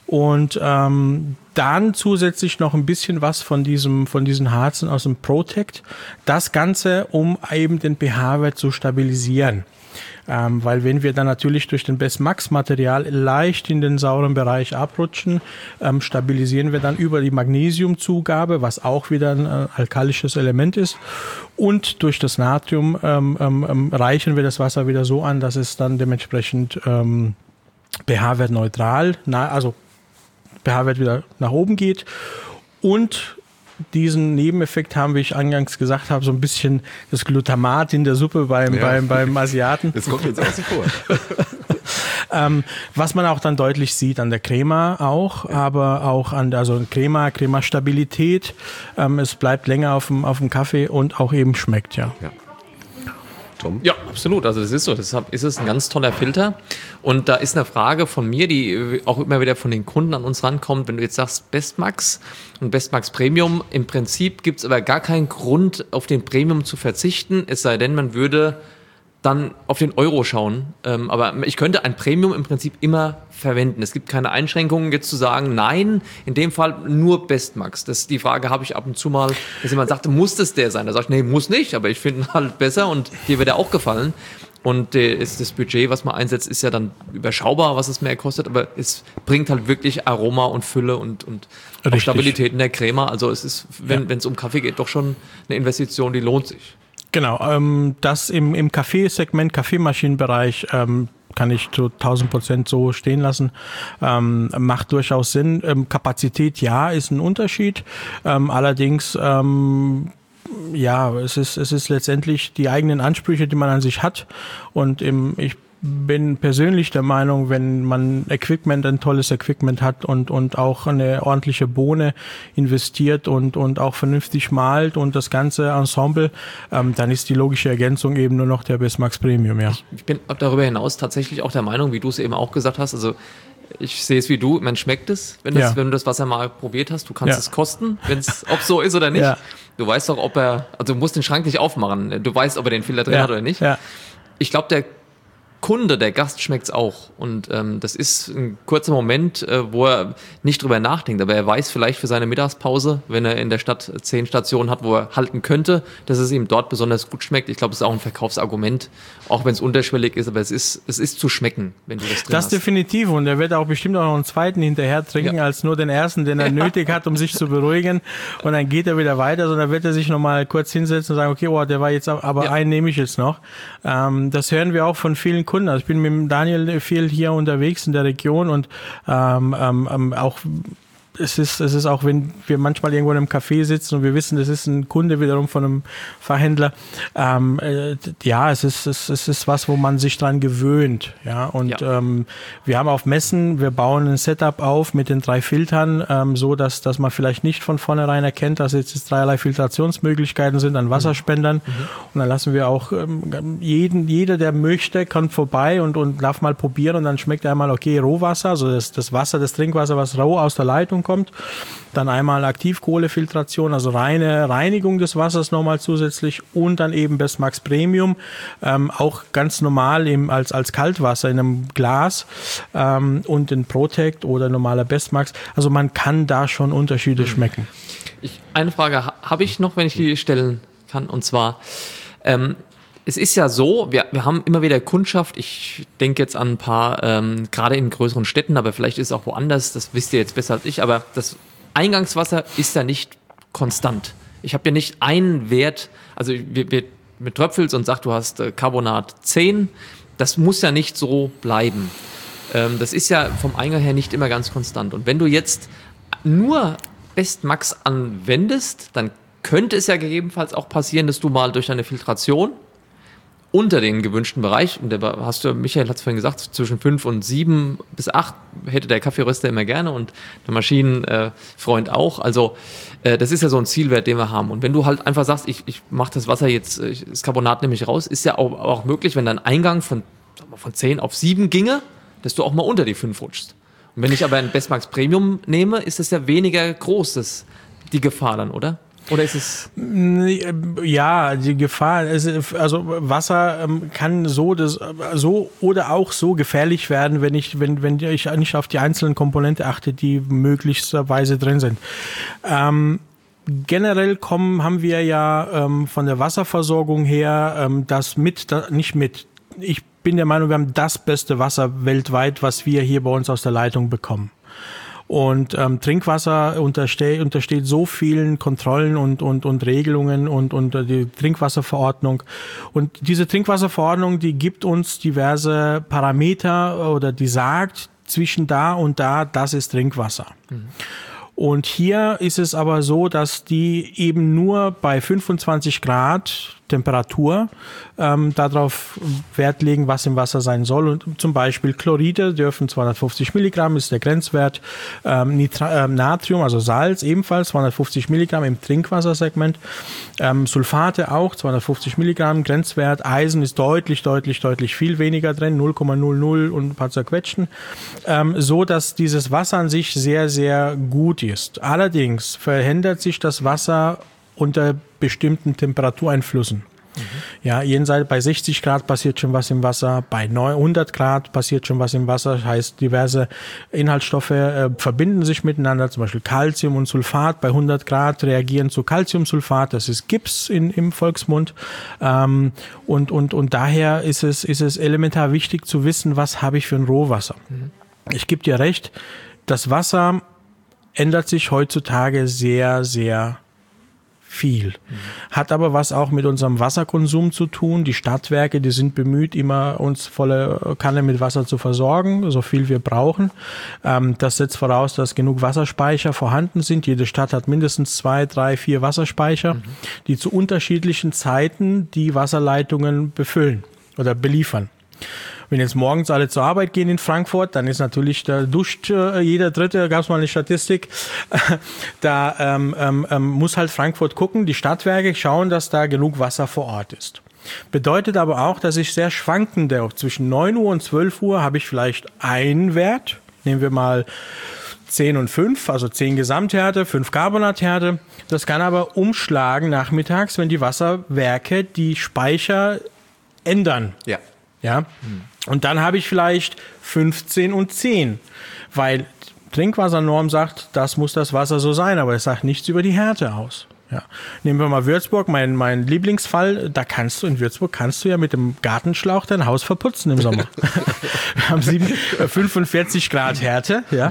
Und ähm, dann zusätzlich noch ein bisschen was von diesem, von diesen Harzen aus dem Protect. Das Ganze, um eben den pH-Wert zu stabilisieren. Ähm, weil wenn wir dann natürlich durch den Bestmax-Material leicht in den sauren Bereich abrutschen, ähm, stabilisieren wir dann über die Magnesiumzugabe, was auch wieder ein äh, alkalisches Element ist. Und durch das Natrium ähm, ähm, reichen wir das Wasser wieder so an, dass es dann dementsprechend ähm, pH-Wert neutral, na, also pH-Wert wieder nach oben geht. Und diesen Nebeneffekt haben, wie ich eingangs gesagt habe, so ein bisschen das Glutamat in der Suppe beim, ja. beim, beim Asiaten. Das kommt jetzt außen vor. ähm, was man auch dann deutlich sieht an der Crema auch, aber auch an der, also Crema, Crema-Stabilität. Ähm, es bleibt länger auf dem, auf dem Kaffee und auch eben schmeckt, ja. ja. Tom? Ja, absolut. Also das ist so. Deshalb ist es ein ganz toller Filter. Und da ist eine Frage von mir, die auch immer wieder von den Kunden an uns rankommt. Wenn du jetzt sagst Bestmax und Bestmax Premium, im Prinzip gibt es aber gar keinen Grund, auf den Premium zu verzichten, es sei denn, man würde dann auf den Euro schauen. Ähm, aber ich könnte ein Premium im Prinzip immer verwenden. Es gibt keine Einschränkungen, jetzt zu sagen, nein, in dem Fall nur Bestmax. Das, die Frage habe ich ab und zu mal, dass jemand sagt, muss das der sein? Da sage ich, nee, muss nicht, aber ich finde ihn halt besser und dir wird er auch gefallen. Und äh, ist das Budget, was man einsetzt, ist ja dann überschaubar, was es mehr kostet, aber es bringt halt wirklich Aroma und Fülle und, und auch Stabilität in der Crema. Also es ist, wenn es ja. um Kaffee geht, doch schon eine Investition, die lohnt sich. Genau, ähm, das im, im Kaffeesegment, Kaffeemaschinenbereich, ähm, kann ich zu tausend Prozent so stehen lassen, ähm, macht durchaus Sinn. Ähm, Kapazität, ja, ist ein Unterschied. Ähm, allerdings, ähm, ja, es ist, es ist letztendlich die eigenen Ansprüche, die man an sich hat. Und im, ich bin persönlich der Meinung, wenn man Equipment, ein tolles Equipment hat und und auch eine ordentliche Bohne investiert und und auch vernünftig malt und das ganze Ensemble, ähm, dann ist die logische Ergänzung eben nur noch der Bestmax Premium, ja. Ich, ich bin darüber hinaus tatsächlich auch der Meinung, wie du es eben auch gesagt hast, also ich sehe es wie du, man schmeckt es, wenn, das, ja. wenn du das Wasser mal probiert hast, du kannst ja. es kosten, ob es so ist oder nicht. Ja. Du weißt doch, ob er, also du musst den Schrank nicht aufmachen, du weißt, ob er den Filter drin ja. hat oder nicht. Ja. Ich glaube, der Kunde, der Gast schmeckt's auch. Und ähm, das ist ein kurzer Moment, äh, wo er nicht drüber nachdenkt. Aber er weiß vielleicht für seine Mittagspause, wenn er in der Stadt zehn Stationen hat, wo er halten könnte, dass es ihm dort besonders gut schmeckt. Ich glaube, es ist auch ein Verkaufsargument, auch wenn es unterschwellig ist. Aber es ist, es ist zu schmecken, wenn du das drin das hast. Das definitiv. Und er wird auch bestimmt auch noch einen zweiten hinterher trinken, ja. als nur den ersten, den er ja. nötig hat, um sich zu beruhigen. Und dann geht er wieder weiter, sondern wird er sich nochmal kurz hinsetzen und sagen, okay, oh, der war jetzt auch, aber ja. einen nehme ich jetzt noch. Ähm, das hören wir auch von vielen Kunden. Also ich bin mit dem Daniel viel hier unterwegs in der Region und ähm, ähm, auch es ist, es ist auch, wenn wir manchmal irgendwo in einem Café sitzen und wir wissen, das ist ein Kunde wiederum von einem Fachhändler. Ähm, äh, ja, es ist, es, es ist was, wo man sich dran gewöhnt. Ja, und ja. Ähm, wir haben auf Messen, wir bauen ein Setup auf mit den drei Filtern, ähm, so dass, dass man vielleicht nicht von vornherein erkennt, dass jetzt dreierlei Filtrationsmöglichkeiten sind an Wasserspendern. Mhm. Und dann lassen wir auch ähm, jeden, jeder, der möchte, kommt vorbei und, und darf mal probieren und dann schmeckt er einmal, okay, Rohwasser, also das, das Wasser, das Trinkwasser, was roh aus der Leitung kommt. Dann einmal Aktivkohlefiltration, also reine Reinigung des Wassers nochmal zusätzlich und dann eben Bestmax Premium, ähm, auch ganz normal eben als, als Kaltwasser in einem Glas ähm, und in Protect oder normaler Bestmax. Also man kann da schon Unterschiede schmecken. Ich, eine Frage habe ich noch, wenn ich die stellen kann, und zwar ähm, es ist ja so, wir, wir haben immer wieder Kundschaft, ich denke jetzt an ein paar, ähm, gerade in größeren Städten, aber vielleicht ist es auch woanders, das wisst ihr jetzt besser als ich, aber das Eingangswasser ist ja nicht konstant. Ich habe ja nicht einen Wert, also wir, wir mit tröpfelst und sagt, du hast äh, Carbonat zehn, das muss ja nicht so bleiben. Ähm, das ist ja vom Eingang her nicht immer ganz konstant. Und wenn du jetzt nur Bestmax anwendest, dann könnte es ja gegebenenfalls auch passieren, dass du mal durch deine Filtration unter den gewünschten Bereich, und der hast du, Michael hat es vorhin gesagt, zwischen fünf und sieben bis acht hätte der Kaffeeröster immer gerne und der Maschinenfreund auch. Also äh, das ist ja so ein Zielwert, den wir haben. Und wenn du halt einfach sagst, ich, ich mache das Wasser jetzt, ich, das Carbonat nehme ich raus, ist ja auch, auch möglich, wenn dein Eingang von, sag mal, von zehn auf sieben ginge, dass du auch mal unter die fünf rutschst. Und wenn ich aber ein Bestmax Premium nehme, ist das ja weniger groß, das, die Gefahr dann, oder? Oder ist es? Ja, die Gefahr, also Wasser kann so, das, so oder auch so gefährlich werden, wenn ich, wenn, wenn ich nicht auf die einzelnen Komponenten achte, die möglicherweise drin sind. Ähm, generell kommen, haben wir ja ähm, von der Wasserversorgung her ähm, das mit, das, nicht mit. Ich bin der Meinung, wir haben das beste Wasser weltweit, was wir hier bei uns aus der Leitung bekommen. Und ähm, Trinkwasser unterste- untersteht so vielen Kontrollen und, und, und Regelungen und, und die Trinkwasserverordnung. Und diese Trinkwasserverordnung, die gibt uns diverse Parameter oder die sagt, zwischen da und da, das ist Trinkwasser. Mhm. Und hier ist es aber so, dass die eben nur bei fünfundzwanzig Grad Temperatur ähm, darauf Wert legen, was im Wasser sein soll. Und zum Beispiel Chloride dürfen zweihundertfünfzig Milligramm, ist der Grenzwert. Ähm, Nitra- äh, Natrium, also Salz, ebenfalls zweihundertfünfzig Milligramm im Trinkwassersegment. Ähm, Sulfate auch, zweihundertfünfzig Milligramm, Grenzwert. Eisen ist deutlich, deutlich, deutlich viel weniger drin, null Komma null null und ein paar zerquetschten. Ähm, so, dass dieses Wasser an sich sehr, sehr gut ist. Allerdings verhindert sich das Wasser unter bestimmten Temperatureinflüssen. Mhm. Ja, jenseits bei sechzig Grad passiert schon was im Wasser, bei neunhundert Grad passiert schon was im Wasser, das heißt, diverse Inhaltsstoffe äh, verbinden sich miteinander, zum Beispiel Calcium und Sulfat. Bei hundert Grad reagieren zu Calciumsulfat, das ist Gips in, im Volksmund. Ähm, und, und, und daher ist es, ist es elementar wichtig zu wissen, was habe ich für ein Rohwasser. Mhm. Ich gebe dir recht, das Wasser ändert sich heutzutage sehr, sehr viel. Mhm. Hat aber was auch mit unserem Wasserkonsum zu tun. Die Stadtwerke, die sind bemüht, immer uns volle Kanne mit Wasser zu versorgen, so viel wir brauchen. Ähm, das setzt voraus, dass genug Wasserspeicher vorhanden sind. Jede Stadt hat mindestens zwei, drei, vier Wasserspeicher, mhm. die zu unterschiedlichen Zeiten die Wasserleitungen befüllen oder beliefern. Wenn jetzt morgens alle zur Arbeit gehen in Frankfurt, dann ist natürlich, da duscht äh, jeder Dritte, gab es mal eine Statistik, da ähm, ähm, muss halt Frankfurt gucken, die Stadtwerke schauen, dass da genug Wasser vor Ort ist. Bedeutet aber auch, dass ich sehr schwankende, zwischen neun Uhr und zwölf Uhr habe ich vielleicht einen Wert, nehmen wir mal zehn und fünf, also zehn Gesamthärte, fünf Carbonathärte. Das kann aber umschlagen nachmittags, wenn die Wasserwerke die Speicher ändern. Ja. Ja. Und dann habe ich vielleicht fünfzehn und zehn, weil Trinkwassernorm sagt, das muss das Wasser so sein, aber es sagt nichts über die Härte aus. Ja. Nehmen wir mal Würzburg, mein, mein Lieblingsfall. Da kannst du in Würzburg kannst du ja mit dem Gartenschlauch dein Haus verputzen im Sommer. Wir haben sieben, äh, fünfundvierzig Grad Härte, ja.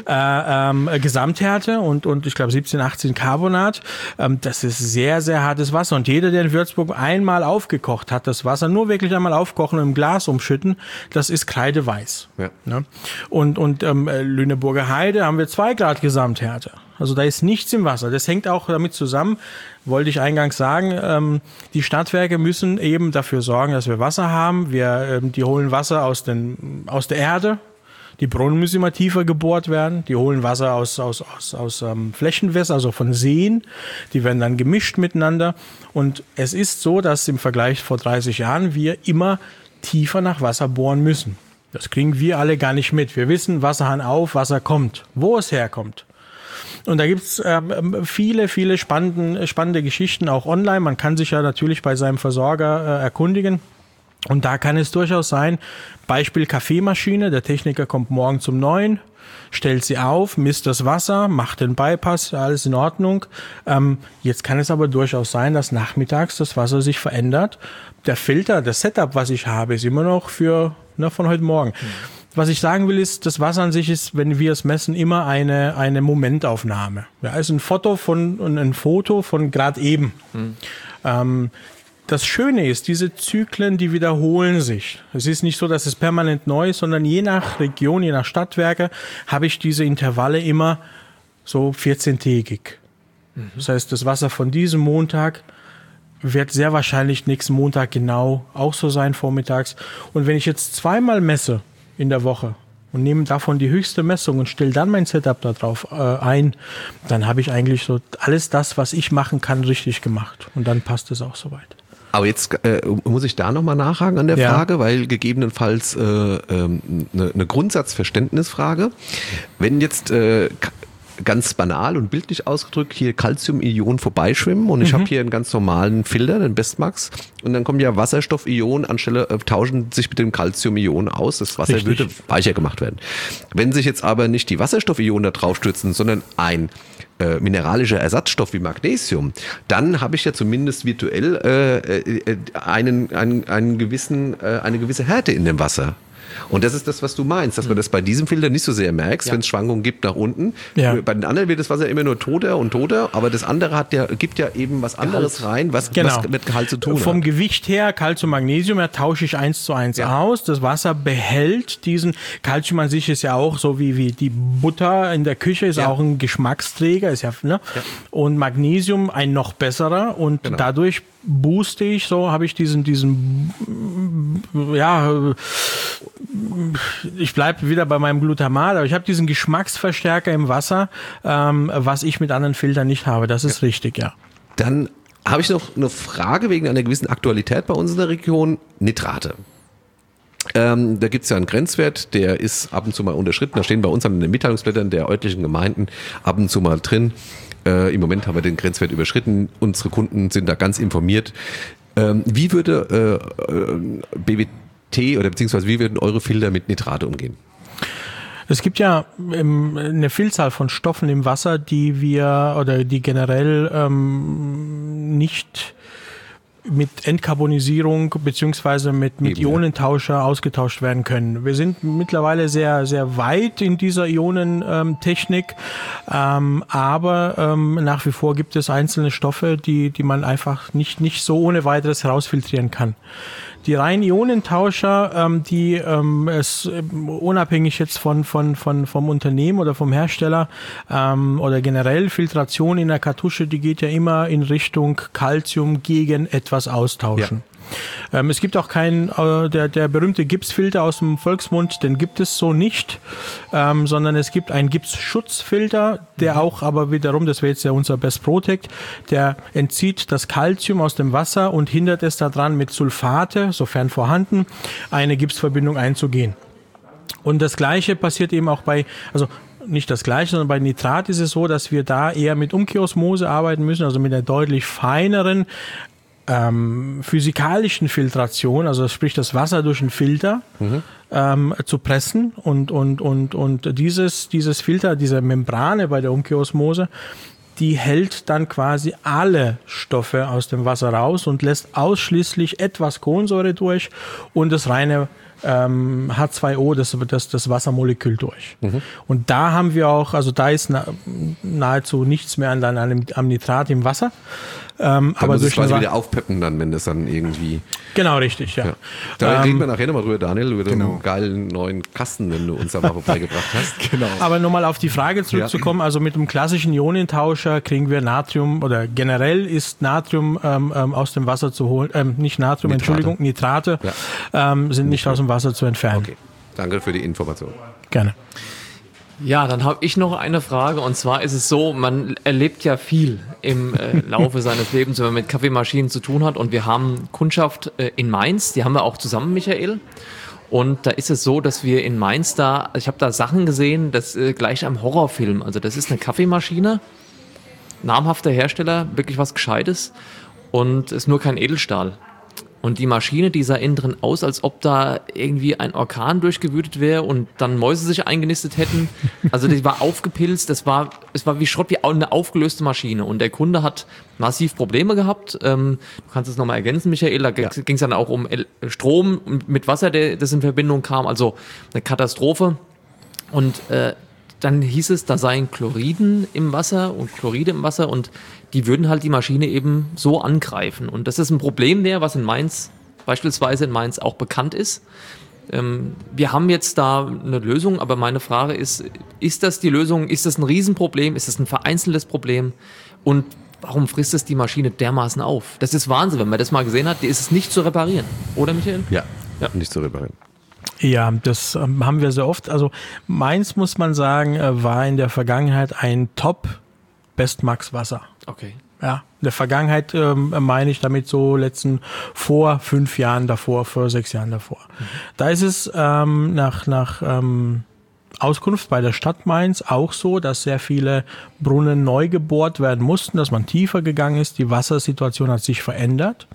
äh, ähm, Gesamthärte und, und ich glaube siebzehn, achtzehn Carbonat. Ähm, das ist sehr, sehr hartes Wasser. Und jeder, der in Würzburg einmal aufgekocht hat, das Wasser nur wirklich einmal aufkochen und im Glas umschütten, das ist kreideweiß. Ja. Ne? Und, und ähm, Lüneburger Heide haben wir zwei Grad Gesamthärte. Also da ist nichts im Wasser. Das hängt auch damit zusammen, wollte ich eingangs sagen, ähm, die Stadtwerke müssen eben dafür sorgen, dass wir Wasser haben. Wir, ähm, die holen Wasser aus, den, aus der Erde. Die Brunnen müssen immer tiefer gebohrt werden. Die holen Wasser aus, aus, aus, aus ähm, Flächenwässern, also von Seen. Die werden dann gemischt miteinander. Und es ist so, dass im Vergleich vor dreißig Jahren wir immer tiefer nach Wasser bohren müssen. Das kriegen wir alle gar nicht mit. Wir wissen, Wasserhahn auf, Wasser kommt. Wo es herkommt. Und da gibt's äh, viele, viele spannende, spannende Geschichten auch online. Man kann sich ja natürlich bei seinem Versorger äh, erkundigen. Und da kann es durchaus sein, Beispiel Kaffeemaschine, der Techniker kommt morgen um neun, stellt sie auf, misst das Wasser, macht den Bypass, alles in Ordnung. Ähm, jetzt kann es aber durchaus sein, dass nachmittags das Wasser sich verändert. Der Filter, das Setup, was ich habe, ist immer noch für na, von heute Morgen. Mhm. Was ich sagen will, ist, das Wasser an sich ist, wenn wir es messen, immer eine, eine Momentaufnahme. Ja, ist ein Foto von, ein Foto von gerade eben. Mhm. Ähm, das Schöne ist, diese Zyklen, die wiederholen sich. Es ist nicht so, dass es permanent neu ist, sondern je nach Region, je nach Stadtwerke, habe ich diese Intervalle immer so vierzehntägig. Mhm. Das heißt, das Wasser von diesem Montag wird sehr wahrscheinlich nächsten Montag genau auch so sein, vormittags. Und wenn ich jetzt zweimal messe, in der Woche und nehme davon die höchste Messung und stelle dann mein Setup da drauf äh, ein, dann habe ich eigentlich so alles das, was ich machen kann, richtig gemacht. Und dann passt es auch soweit. Aber jetzt äh, muss ich da nochmal nachhaken an der ja. Frage, weil gegebenenfalls eine äh, ähm, ne, ne Grundsatzverständnisfrage. Wenn jetzt äh, ganz banal und bildlich ausgedrückt hier Calcium-Ionen vorbeischwimmen und ich mhm. habe hier einen ganz normalen Filter, den Bestmax, und dann kommen ja Wasserstoff-Ionen anstelle, äh, tauschen sich mit dem Calcium-Ionen aus. Das Wasser Richtig. würde weicher gemacht werden. Wenn sich jetzt aber nicht die Wasserstoff-Ionen da drauf stürzen, sondern ein äh, mineralischer Ersatzstoff wie Magnesium, dann habe ich ja zumindest virtuell äh, äh, einen, einen, einen gewissen, äh, eine gewisse Härte in dem Wasser. Und das ist das, was du meinst, dass man das bei diesem Filter nicht so sehr merkst, ja. wenn es Schwankungen gibt nach unten. Ja. Bei den anderen wird das Wasser immer nur toter und toter, aber das andere hat ja, gibt ja eben was anderes Gehalt. rein, was, genau. was mit Gehalt zu tun Vom hat. Gewicht her, Calcium, Magnesium, ja, tausche ich eins zu eins ja. aus. Das Wasser behält diesen, Calcium an sich ist ja auch so wie, wie die Butter in der Küche, ist ja. auch ein Geschmacksträger, ist ja, ne? Ja. Und Magnesium ein noch besserer und genau. dadurch booste ich, so habe ich diesen, diesen, ja, ich bleibe wieder bei meinem Glutamat, aber ich habe diesen Geschmacksverstärker im Wasser, ähm, was ich mit anderen Filtern nicht habe. Das ist ja. richtig, ja. Dann habe ich noch eine Frage wegen einer gewissen Aktualität bei uns in der Region, Nitrate. Ähm, da gibt es ja einen Grenzwert, der ist ab und zu mal unterschritten. Da stehen bei uns an den Mitteilungsblättern der örtlichen Gemeinden ab und zu mal drin. Äh, Im Moment haben wir den Grenzwert überschritten. Unsere Kunden sind da ganz informiert. Ähm, wie würde äh, äh, B W T oder beziehungsweise wie würden eure Filter mit Nitrate umgehen? Es gibt ja ähm, eine Vielzahl von Stoffen im Wasser, die wir oder die generell ähm, nicht mit Entkarbonisierung beziehungsweise mit, mit Ionentauscher ausgetauscht werden können. Wir sind mittlerweile sehr, sehr weit in dieser Ionentechnik, ähm, aber ähm, nach wie vor gibt es einzelne Stoffe, die, die man einfach nicht, nicht so ohne weiteres herausfiltrieren kann. Die reinen Ionentauscher, ähm, die ähm, es ähm, unabhängig jetzt von, von, von, vom Unternehmen oder vom Hersteller ähm, oder generell Filtration in der Kartusche, die geht ja immer in Richtung Calcium gegen etwas austauschen. Ja. Ähm, es gibt auch keinen, äh, der, der berühmte Gipsfilter aus dem Volksmund, den gibt es so nicht, ähm, sondern es gibt einen Gipsschutzfilter, der auch aber wiederum, das wäre jetzt ja unser Best Protect, der entzieht das Calcium aus dem Wasser und hindert es daran, mit Sulfate, sofern vorhanden, eine Gipsverbindung einzugehen. Und das Gleiche passiert eben auch bei, also nicht das Gleiche, sondern bei Nitrat ist es so, dass wir da eher mit Umkehrosmose arbeiten müssen, also mit einer deutlich feineren Ähm, physikalischen Filtration, also sprich das Wasser durch einen Filter mhm. ähm, zu pressen und und und und dieses dieses Filter, diese Membrane bei der Umkehrosmose, die hält dann quasi alle Stoffe aus dem Wasser raus und lässt ausschließlich etwas Kohlensäure durch und das reine ähm, H zwei O, das, das, das Wassermolekül durch. Mhm. Und da haben wir auch, also da ist na, nahezu nichts mehr an, an, am Nitrat im Wasser. Ähm, aber muss durch es quasi eine, wieder aufpeppen dann, wenn das dann irgendwie... Genau, richtig, ja. ja. Da Ähm, reden wir nachher nochmal drüber, Daniel, über genau. den geilen neuen Kasten, den du uns da mal vorbeigebracht hast. Genau. Aber nochmal auf die Frage zurückzukommen, ja. also mit dem klassischen Ionentauscher kriegen wir Natrium oder generell ist Natrium ähm, ähm, aus dem Wasser zu holen, ähm, nicht Natrium, Nitrate. Entschuldigung, Nitrate ja. ähm, sind nicht aus dem Wasser zu entfernen. Okay, danke für die Information. Gerne. Ja, dann habe ich noch eine Frage und zwar ist es so, man erlebt ja viel im äh, Laufe seines Lebens, wenn man mit Kaffeemaschinen zu tun hat und wir haben Kundschaft äh, in Mainz, die haben wir auch zusammen, Michael. Und da ist es so, dass wir in Mainz da, also ich habe da Sachen gesehen, das äh, gleich am Horrorfilm, also das ist eine Kaffeemaschine, namhafter Hersteller, wirklich was Gescheites und ist nur kein Edelstahl. Und die Maschine, die sah innen drin aus, als ob da irgendwie ein Orkan durchgewütet wäre und dann Mäuse sich eingenistet hätten. Also die war aufgepilzt, das war, es war wie Schrott, wie eine aufgelöste Maschine. Und der Kunde hat massiv Probleme gehabt. Ähm, du kannst es nochmal ergänzen, Michael, da ja. ging es dann auch um Strom mit Wasser, der, das in Verbindung kam. Also eine Katastrophe. Und äh, dann hieß es, da seien Chloriden im Wasser und Chloride im Wasser und die würden halt die Maschine eben so angreifen. Und das ist ein Problem mehr, was in Mainz, beispielsweise in Mainz auch bekannt ist. Ähm, wir haben jetzt da eine Lösung, aber meine Frage ist, ist das die Lösung, ist das ein Riesenproblem, ist das ein vereinzeltes Problem und warum frisst es die Maschine dermaßen auf? Das ist Wahnsinn, wenn man das mal gesehen hat, die ist es nicht zu reparieren, oder Michael? Ja, ja. nicht zu reparieren. Ja, das ähm, haben wir sehr oft. Also Mainz, muss man sagen, äh, war in der Vergangenheit ein Top-Bestmax-Wasser. Okay. Ja, in der Vergangenheit ähm, meine ich damit so letzten vor fünf Jahren davor, vor sechs Jahren davor. Mhm. Da ist es ähm, nach, nach ähm, Auskunft bei der Stadt Mainz auch so, dass sehr viele Brunnen neu gebohrt werden mussten, dass man tiefer gegangen ist. Die Wassersituation hat sich verändert.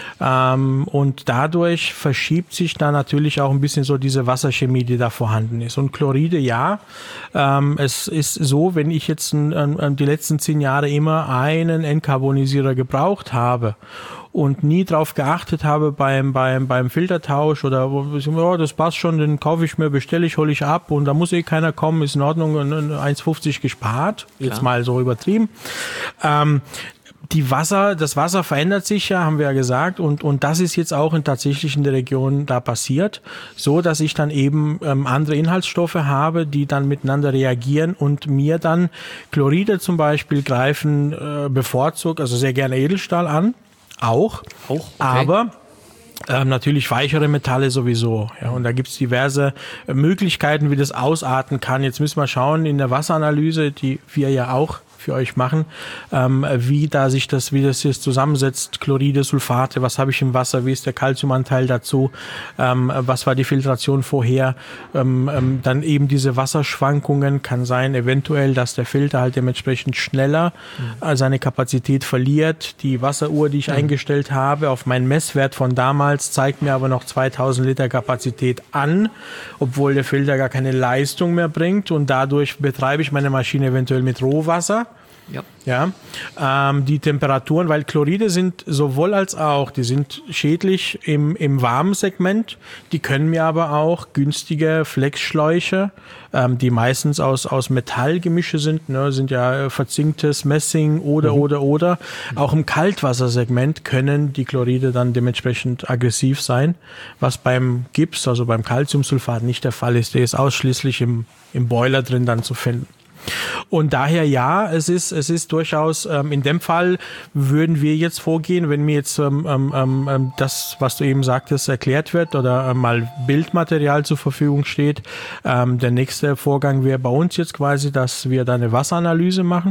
Ähm, und dadurch verschiebt sich da natürlich auch ein bisschen so diese Wasserchemie, die da vorhanden ist. Und Chloride, ja, ähm, es ist so, wenn ich jetzt ein, ein, die letzten zehn Jahre immer einen Entkarbonisierer gebraucht habe und nie drauf geachtet habe beim, beim, beim Filtertausch oder oh, das passt schon, den kaufe ich mir, bestelle ich, hole ich ab und da muss eh keiner kommen, ist in Ordnung, eins fünfzig gespart, jetzt Klar. mal so übertrieben. Ähm, Die Wasser, das Wasser verändert sich ja, haben wir ja gesagt, und, und das ist jetzt auch in, tatsächlich in der Region da passiert, so dass ich dann eben ähm, andere Inhaltsstoffe habe, die dann miteinander reagieren und mir dann Chloride zum Beispiel greifen äh, bevorzugt, also sehr gerne Edelstahl an, auch, auch okay. aber Ähm, natürlich weichere Metalle sowieso. Ja, und da gibt es diverse äh, Möglichkeiten, wie das ausarten kann. Jetzt müssen wir schauen in der Wasseranalyse, die wir ja auch für euch machen, ähm, wie da sich das, wie das jetzt zusammensetzt, Chloride, Sulfate, was habe ich im Wasser, wie ist der Calciumanteil dazu, ähm, was war die Filtration vorher, ähm, ähm, dann eben diese Wasserschwankungen, kann sein eventuell, dass der Filter halt dementsprechend schneller mhm. seine Kapazität verliert. Die Wasseruhr, die ich mhm. eingestellt habe, auf meinen Messwert von damals, zeigt mir aber noch zweitausend Liter Kapazität an, obwohl der Filter gar keine Leistung mehr bringt und dadurch betreibe ich meine Maschine eventuell mit Rohwasser. Ja, ja ähm, die Temperaturen, weil Chloride sind sowohl als auch, die sind schädlich im, im warmen Segment, die können mir aber auch günstige Flexschläuche, ähm, die meistens aus, aus Metallgemische sind, ne, sind ja verzinktes Messing oder, mhm. oder, oder. Mhm. Auch im Kaltwassersegment können die Chloride dann dementsprechend aggressiv sein, was beim Gips, also beim Calciumsulfat nicht der Fall ist. Der ist ausschließlich im, im Boiler drin dann zu finden. Und daher ja, es ist, es ist durchaus, ähm, in dem Fall würden wir jetzt vorgehen, wenn mir jetzt ähm, ähm, das, was du eben sagtest, erklärt wird oder äh, mal Bildmaterial zur Verfügung steht. Ähm, der nächste Vorgang wäre bei uns jetzt quasi, dass wir da eine Wasseranalyse machen.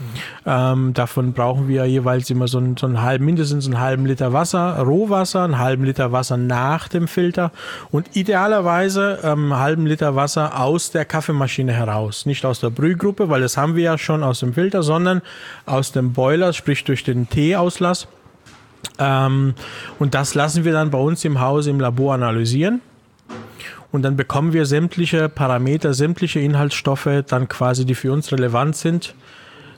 Ähm, davon brauchen wir jeweils immer so einen, so einen halben, mindestens einen halben Liter Wasser, Rohwasser, einen halben Liter Wasser nach dem Filter und idealerweise ähm, einen halben Liter Wasser aus der Kaffeemaschine heraus. Nicht aus der Brühgruppe, weil das haben wir ja schon aus dem Filter, sondern aus dem Boiler, sprich durch den Teeauslass. Ähm, und das lassen wir dann bei uns im Haus im Labor analysieren. Und dann bekommen wir sämtliche Parameter, sämtliche Inhaltsstoffe, dann quasi, die für uns relevant sind,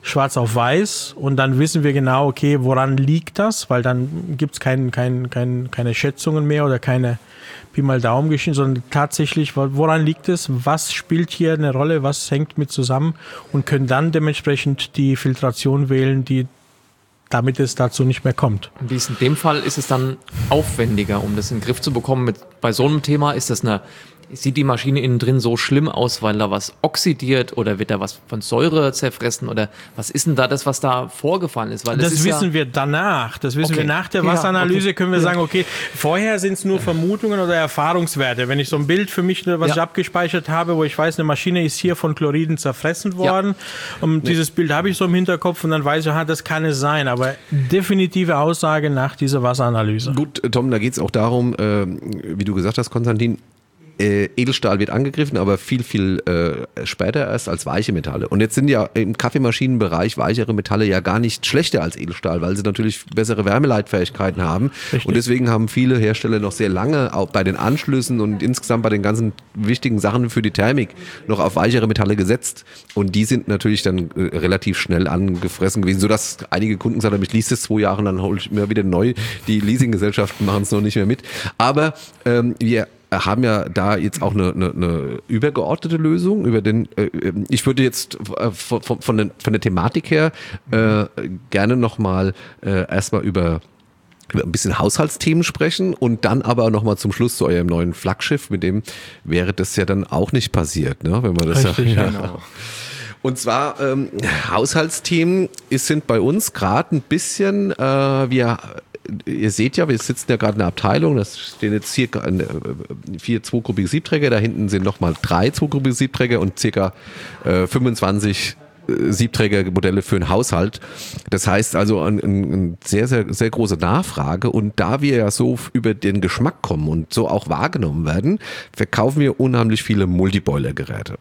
schwarz auf weiß und dann wissen wir genau, okay, woran liegt das, weil dann gibt es kein, kein, kein, keine Schätzungen mehr oder keine Pi mal Daumen Geschichten, sondern tatsächlich, woran liegt es, was spielt hier eine Rolle, was hängt mit zusammen und können dann dementsprechend die Filtration wählen, die damit es dazu nicht mehr kommt. Wie ist in dem Fall, ist es dann aufwendiger, um das in den Griff zu bekommen? Mit, bei so einem Thema ist das eine, sieht die Maschine innen drin so schlimm aus, weil da was oxidiert oder wird da was von Säure zerfressen oder was ist denn da das, was da vorgefallen ist? Weil das ist wissen ja wir danach. Das wissen okay. wir nach der Ja, Wasseranalyse, okay. können wir ja. sagen, okay, vorher sind es nur Vermutungen oder Erfahrungswerte. Wenn ich so ein Bild für mich, was ja. ich abgespeichert habe, wo ich weiß, eine Maschine ist hier von Chloriden zerfressen worden ja. und nee. dieses Bild habe ich so im Hinterkopf und dann weiß ich, aha, das kann es sein, aber definitive Aussage nach dieser Wasseranalyse. Gut, Tom, da geht es auch darum, äh, wie du gesagt hast, Konstantin, Äh, Edelstahl wird angegriffen, aber viel, viel äh, später erst als weiche Metalle. Und jetzt sind ja im Kaffeemaschinenbereich weichere Metalle ja gar nicht schlechter als Edelstahl, weil sie natürlich bessere Wärmeleitfähigkeiten haben. Richtig. Und deswegen haben viele Hersteller noch sehr lange auch bei den Anschlüssen und insgesamt bei den ganzen wichtigen Sachen für die Thermik noch auf weichere Metalle gesetzt. Und die sind natürlich dann äh, relativ schnell angefressen gewesen, sodass einige Kunden gesagt haben, ich lease das zwei Jahre und dann hole ich mir wieder neu. Die Leasinggesellschaften machen es noch nicht mehr mit. Aber ähm, wir haben ja da jetzt auch eine, eine, eine übergeordnete Lösung über den, äh, ich würde jetzt äh, von, von, der, von der Thematik her äh, gerne nochmal äh, erstmal über, über ein bisschen Haushaltsthemen sprechen und dann aber nochmal zum Schluss zu eurem neuen Flaggschiff, mit dem wäre das ja dann auch nicht passiert, ne? Wenn man das Richtig, ja, ja. Genau. Und zwar ähm, Haushaltsthemen ist, sind bei uns gerade ein bisschen, äh, wir Ihr seht ja, wir sitzen ja gerade in der Abteilung, das stehen jetzt circa vier zweigruppige Siebträger, da hinten sind nochmal drei zweigruppige Siebträger und circa äh, fünfundzwanzig äh, Siebträgermodelle für einen Haushalt. Das heißt also eine ein, ein sehr, sehr, sehr große Nachfrage und da wir ja so über den Geschmack kommen und so auch wahrgenommen werden, verkaufen wir unheimlich viele Multiboiler-Geräte.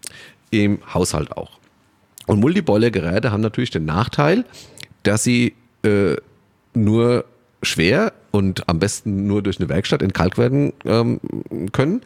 Im Haushalt auch. Und Multiboiler-Geräte haben natürlich den Nachteil, dass sie äh, nur schwer und am besten nur durch eine Werkstatt entkalkt werden ähm, können.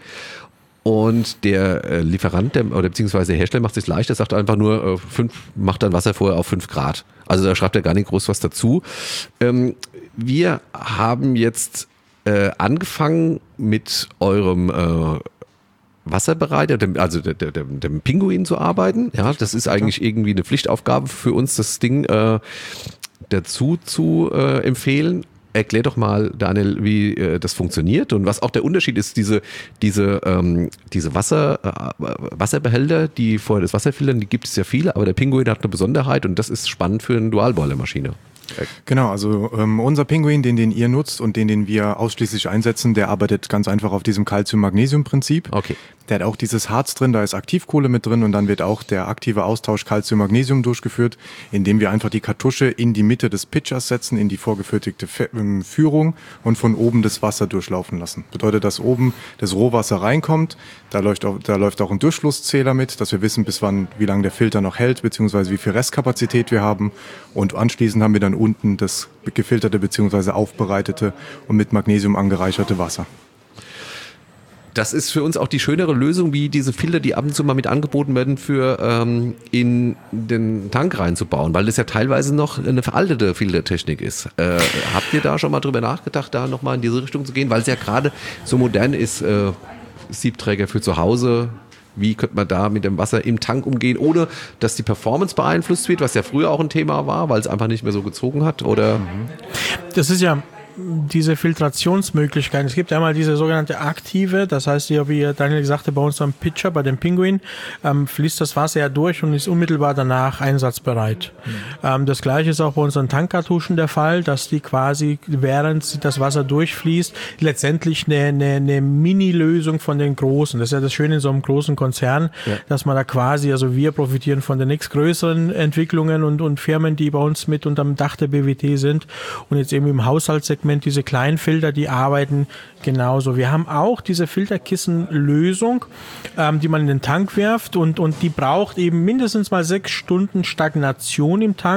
Und der äh, Lieferant der, oder beziehungsweise der Hersteller macht es sich leicht, der sagt einfach nur, äh, fünf, macht dann Wasser vorher auf fünf Grad. Also da schreibt er gar nicht groß was dazu. Ähm, wir haben jetzt äh, angefangen mit eurem äh, Wasserbereiter, also dem, dem, dem Pinguin zu arbeiten. Ja, das ist eigentlich irgendwie eine Pflichtaufgabe für uns, das Ding äh, dazu zu äh, empfehlen. Erklär doch mal, Daniel, wie äh, das funktioniert und was auch der Unterschied ist, diese, diese, ähm, diese Wasser, äh, Wasserbehälter, die vorher das Wasser filtern, die gibt es ja viele, aber der Pinguin hat eine Besonderheit und das ist spannend für eine Dualboilermaschine. Genau, also ähm, unser Pinguin, den, den ihr nutzt und den, den wir ausschließlich einsetzen, der arbeitet ganz einfach auf diesem Calcium-Magnesium-Prinzip. Okay. Der hat auch dieses Harz drin, da ist Aktivkohle mit drin und dann wird auch der aktive Austausch Calcium-Magnesium durchgeführt, indem wir einfach die Kartusche in die Mitte des Pitchers setzen, in die vorgefertigte Führung und von oben das Wasser durchlaufen lassen. Bedeutet, dass oben das Rohwasser reinkommt, da läuft auch, da läuft auch ein Durchflusszähler mit, dass wir wissen, bis wann, wie lange der Filter noch hält, beziehungsweise wie viel Restkapazität wir haben und anschließend haben wir dann unten das gefilterte beziehungsweise aufbereitete und mit Magnesium angereicherte Wasser. Das ist für uns auch die schönere Lösung, wie diese Filter, die ab und zu mal mit angeboten werden, für ähm, in den Tank reinzubauen, weil das ja teilweise noch eine veraltete Filtertechnik ist. Äh, habt ihr da schon mal drüber nachgedacht, da nochmal in diese Richtung zu gehen, weil es ja gerade so modern ist, äh, Siebträger für zu Hause. Wie könnte man da mit dem Wasser im Tank umgehen, ohne dass die Performance beeinflusst wird, was ja früher auch ein Thema war, weil es einfach nicht mehr so gezogen hat? Oder? Das ist ja diese Filtrationsmöglichkeiten. Es gibt einmal diese sogenannte aktive, das heißt, wie Daniel sagte, bei uns am Pitcher, bei dem Pinguin, ähm, fließt das Wasser ja durch und ist unmittelbar danach einsatzbereit. Mhm. Ähm, das gleiche ist auch bei unseren Tankkartuschen der Fall, dass die quasi, während das Wasser durchfließt, letztendlich eine, eine, eine Mini-Lösung von den großen. Das ist ja das Schöne in so einem großen Konzern, ja. dass man da quasi, also wir profitieren von den nächstgrößeren Entwicklungen und, und Firmen, die bei uns mit unterm Dach der B W T sind und jetzt eben im Haushaltssegment diese kleinen Filter, die arbeiten genauso. Wir haben auch diese Filterkissenlösung, ähm, die man in den Tank wirft und, und die braucht eben mindestens mal sechs Stunden Stagnation im Tank,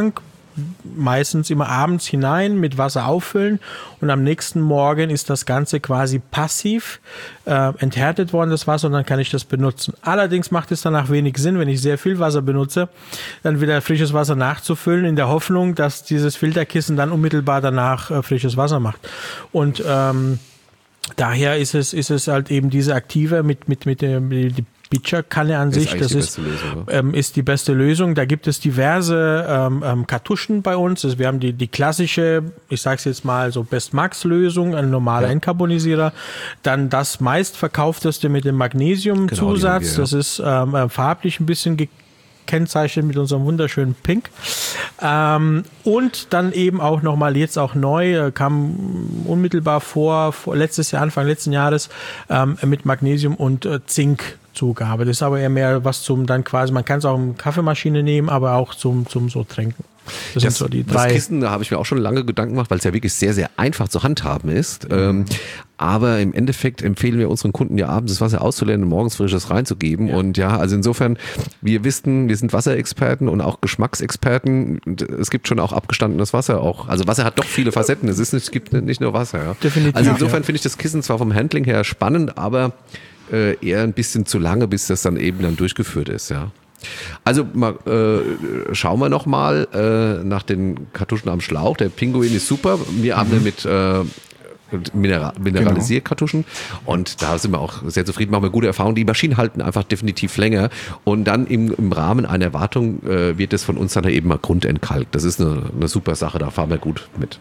meistens immer abends hinein, mit Wasser auffüllen und am nächsten Morgen ist das Ganze quasi passiv äh, enthärtet worden, das Wasser, und dann kann ich das benutzen. Allerdings macht es danach wenig Sinn, wenn ich sehr viel Wasser benutze, dann wieder frisches Wasser nachzufüllen, in der Hoffnung, dass dieses Filterkissen dann unmittelbar danach äh, frisches Wasser macht. Und ähm, daher ist es, ist es halt eben diese aktive mit, mit, mit der die Pitcher-Kanne an sich, das ist, Lösung, ähm, ist die beste Lösung. Da gibt es diverse ähm, ähm, Kartuschen bei uns. Also wir haben die, die klassische, ich sage es jetzt mal so Best-Max-Lösung, ein normaler ja. Entkarbonisierer. Dann das meistverkaufteste mit dem Magnesiumzusatz. Genau, ja. Das ist ähm, farblich ein bisschen gekennzeichnet mit unserem wunderschönen Pink. Ähm, und dann eben auch nochmal jetzt auch neu, kam unmittelbar vor, vor letztes Jahr, Anfang letzten Jahres, ähm, mit Magnesium und äh, Zink. Zugabe. Das ist aber eher mehr was zum dann quasi, man kann es auch in Kaffeemaschine nehmen, aber auch zum, zum so Trinken. Das, das sind so die drei. Das Kissen, da habe ich mir auch schon lange Gedanken gemacht, weil es ja wirklich sehr, sehr einfach zu handhaben ist. Mhm. Ähm, aber im Endeffekt empfehlen wir unseren Kunden ja abends das Wasser auszuleeren und morgens frisches reinzugeben. Ja. Und ja, also insofern, wir wissen, wir sind Wasserexperten und auch Geschmacksexperten. Es gibt schon auch abgestandenes Wasser auch. Also Wasser hat doch viele Facetten. Es ist nicht, es gibt nicht nur Wasser. Ja. Definitiv. Also insofern ja. finde ich das Kissen zwar vom Handling her spannend, aber eher ein bisschen zu lange, bis das dann eben dann durchgeführt ist, ja. Also mal, äh, schauen wir noch mal äh, nach den Kartuschen am Schlauch. Der Pinguin ist super. Wir haben mhm. mit äh, Mineral- Mineralisierkartuschen genau. und da sind wir auch sehr zufrieden, machen wir gute Erfahrungen. Die Maschinen halten einfach definitiv länger und dann im, im Rahmen einer Wartung äh, wird das von uns dann eben mal grundentkalkt. Das ist eine, eine super Sache, da fahren wir gut mit.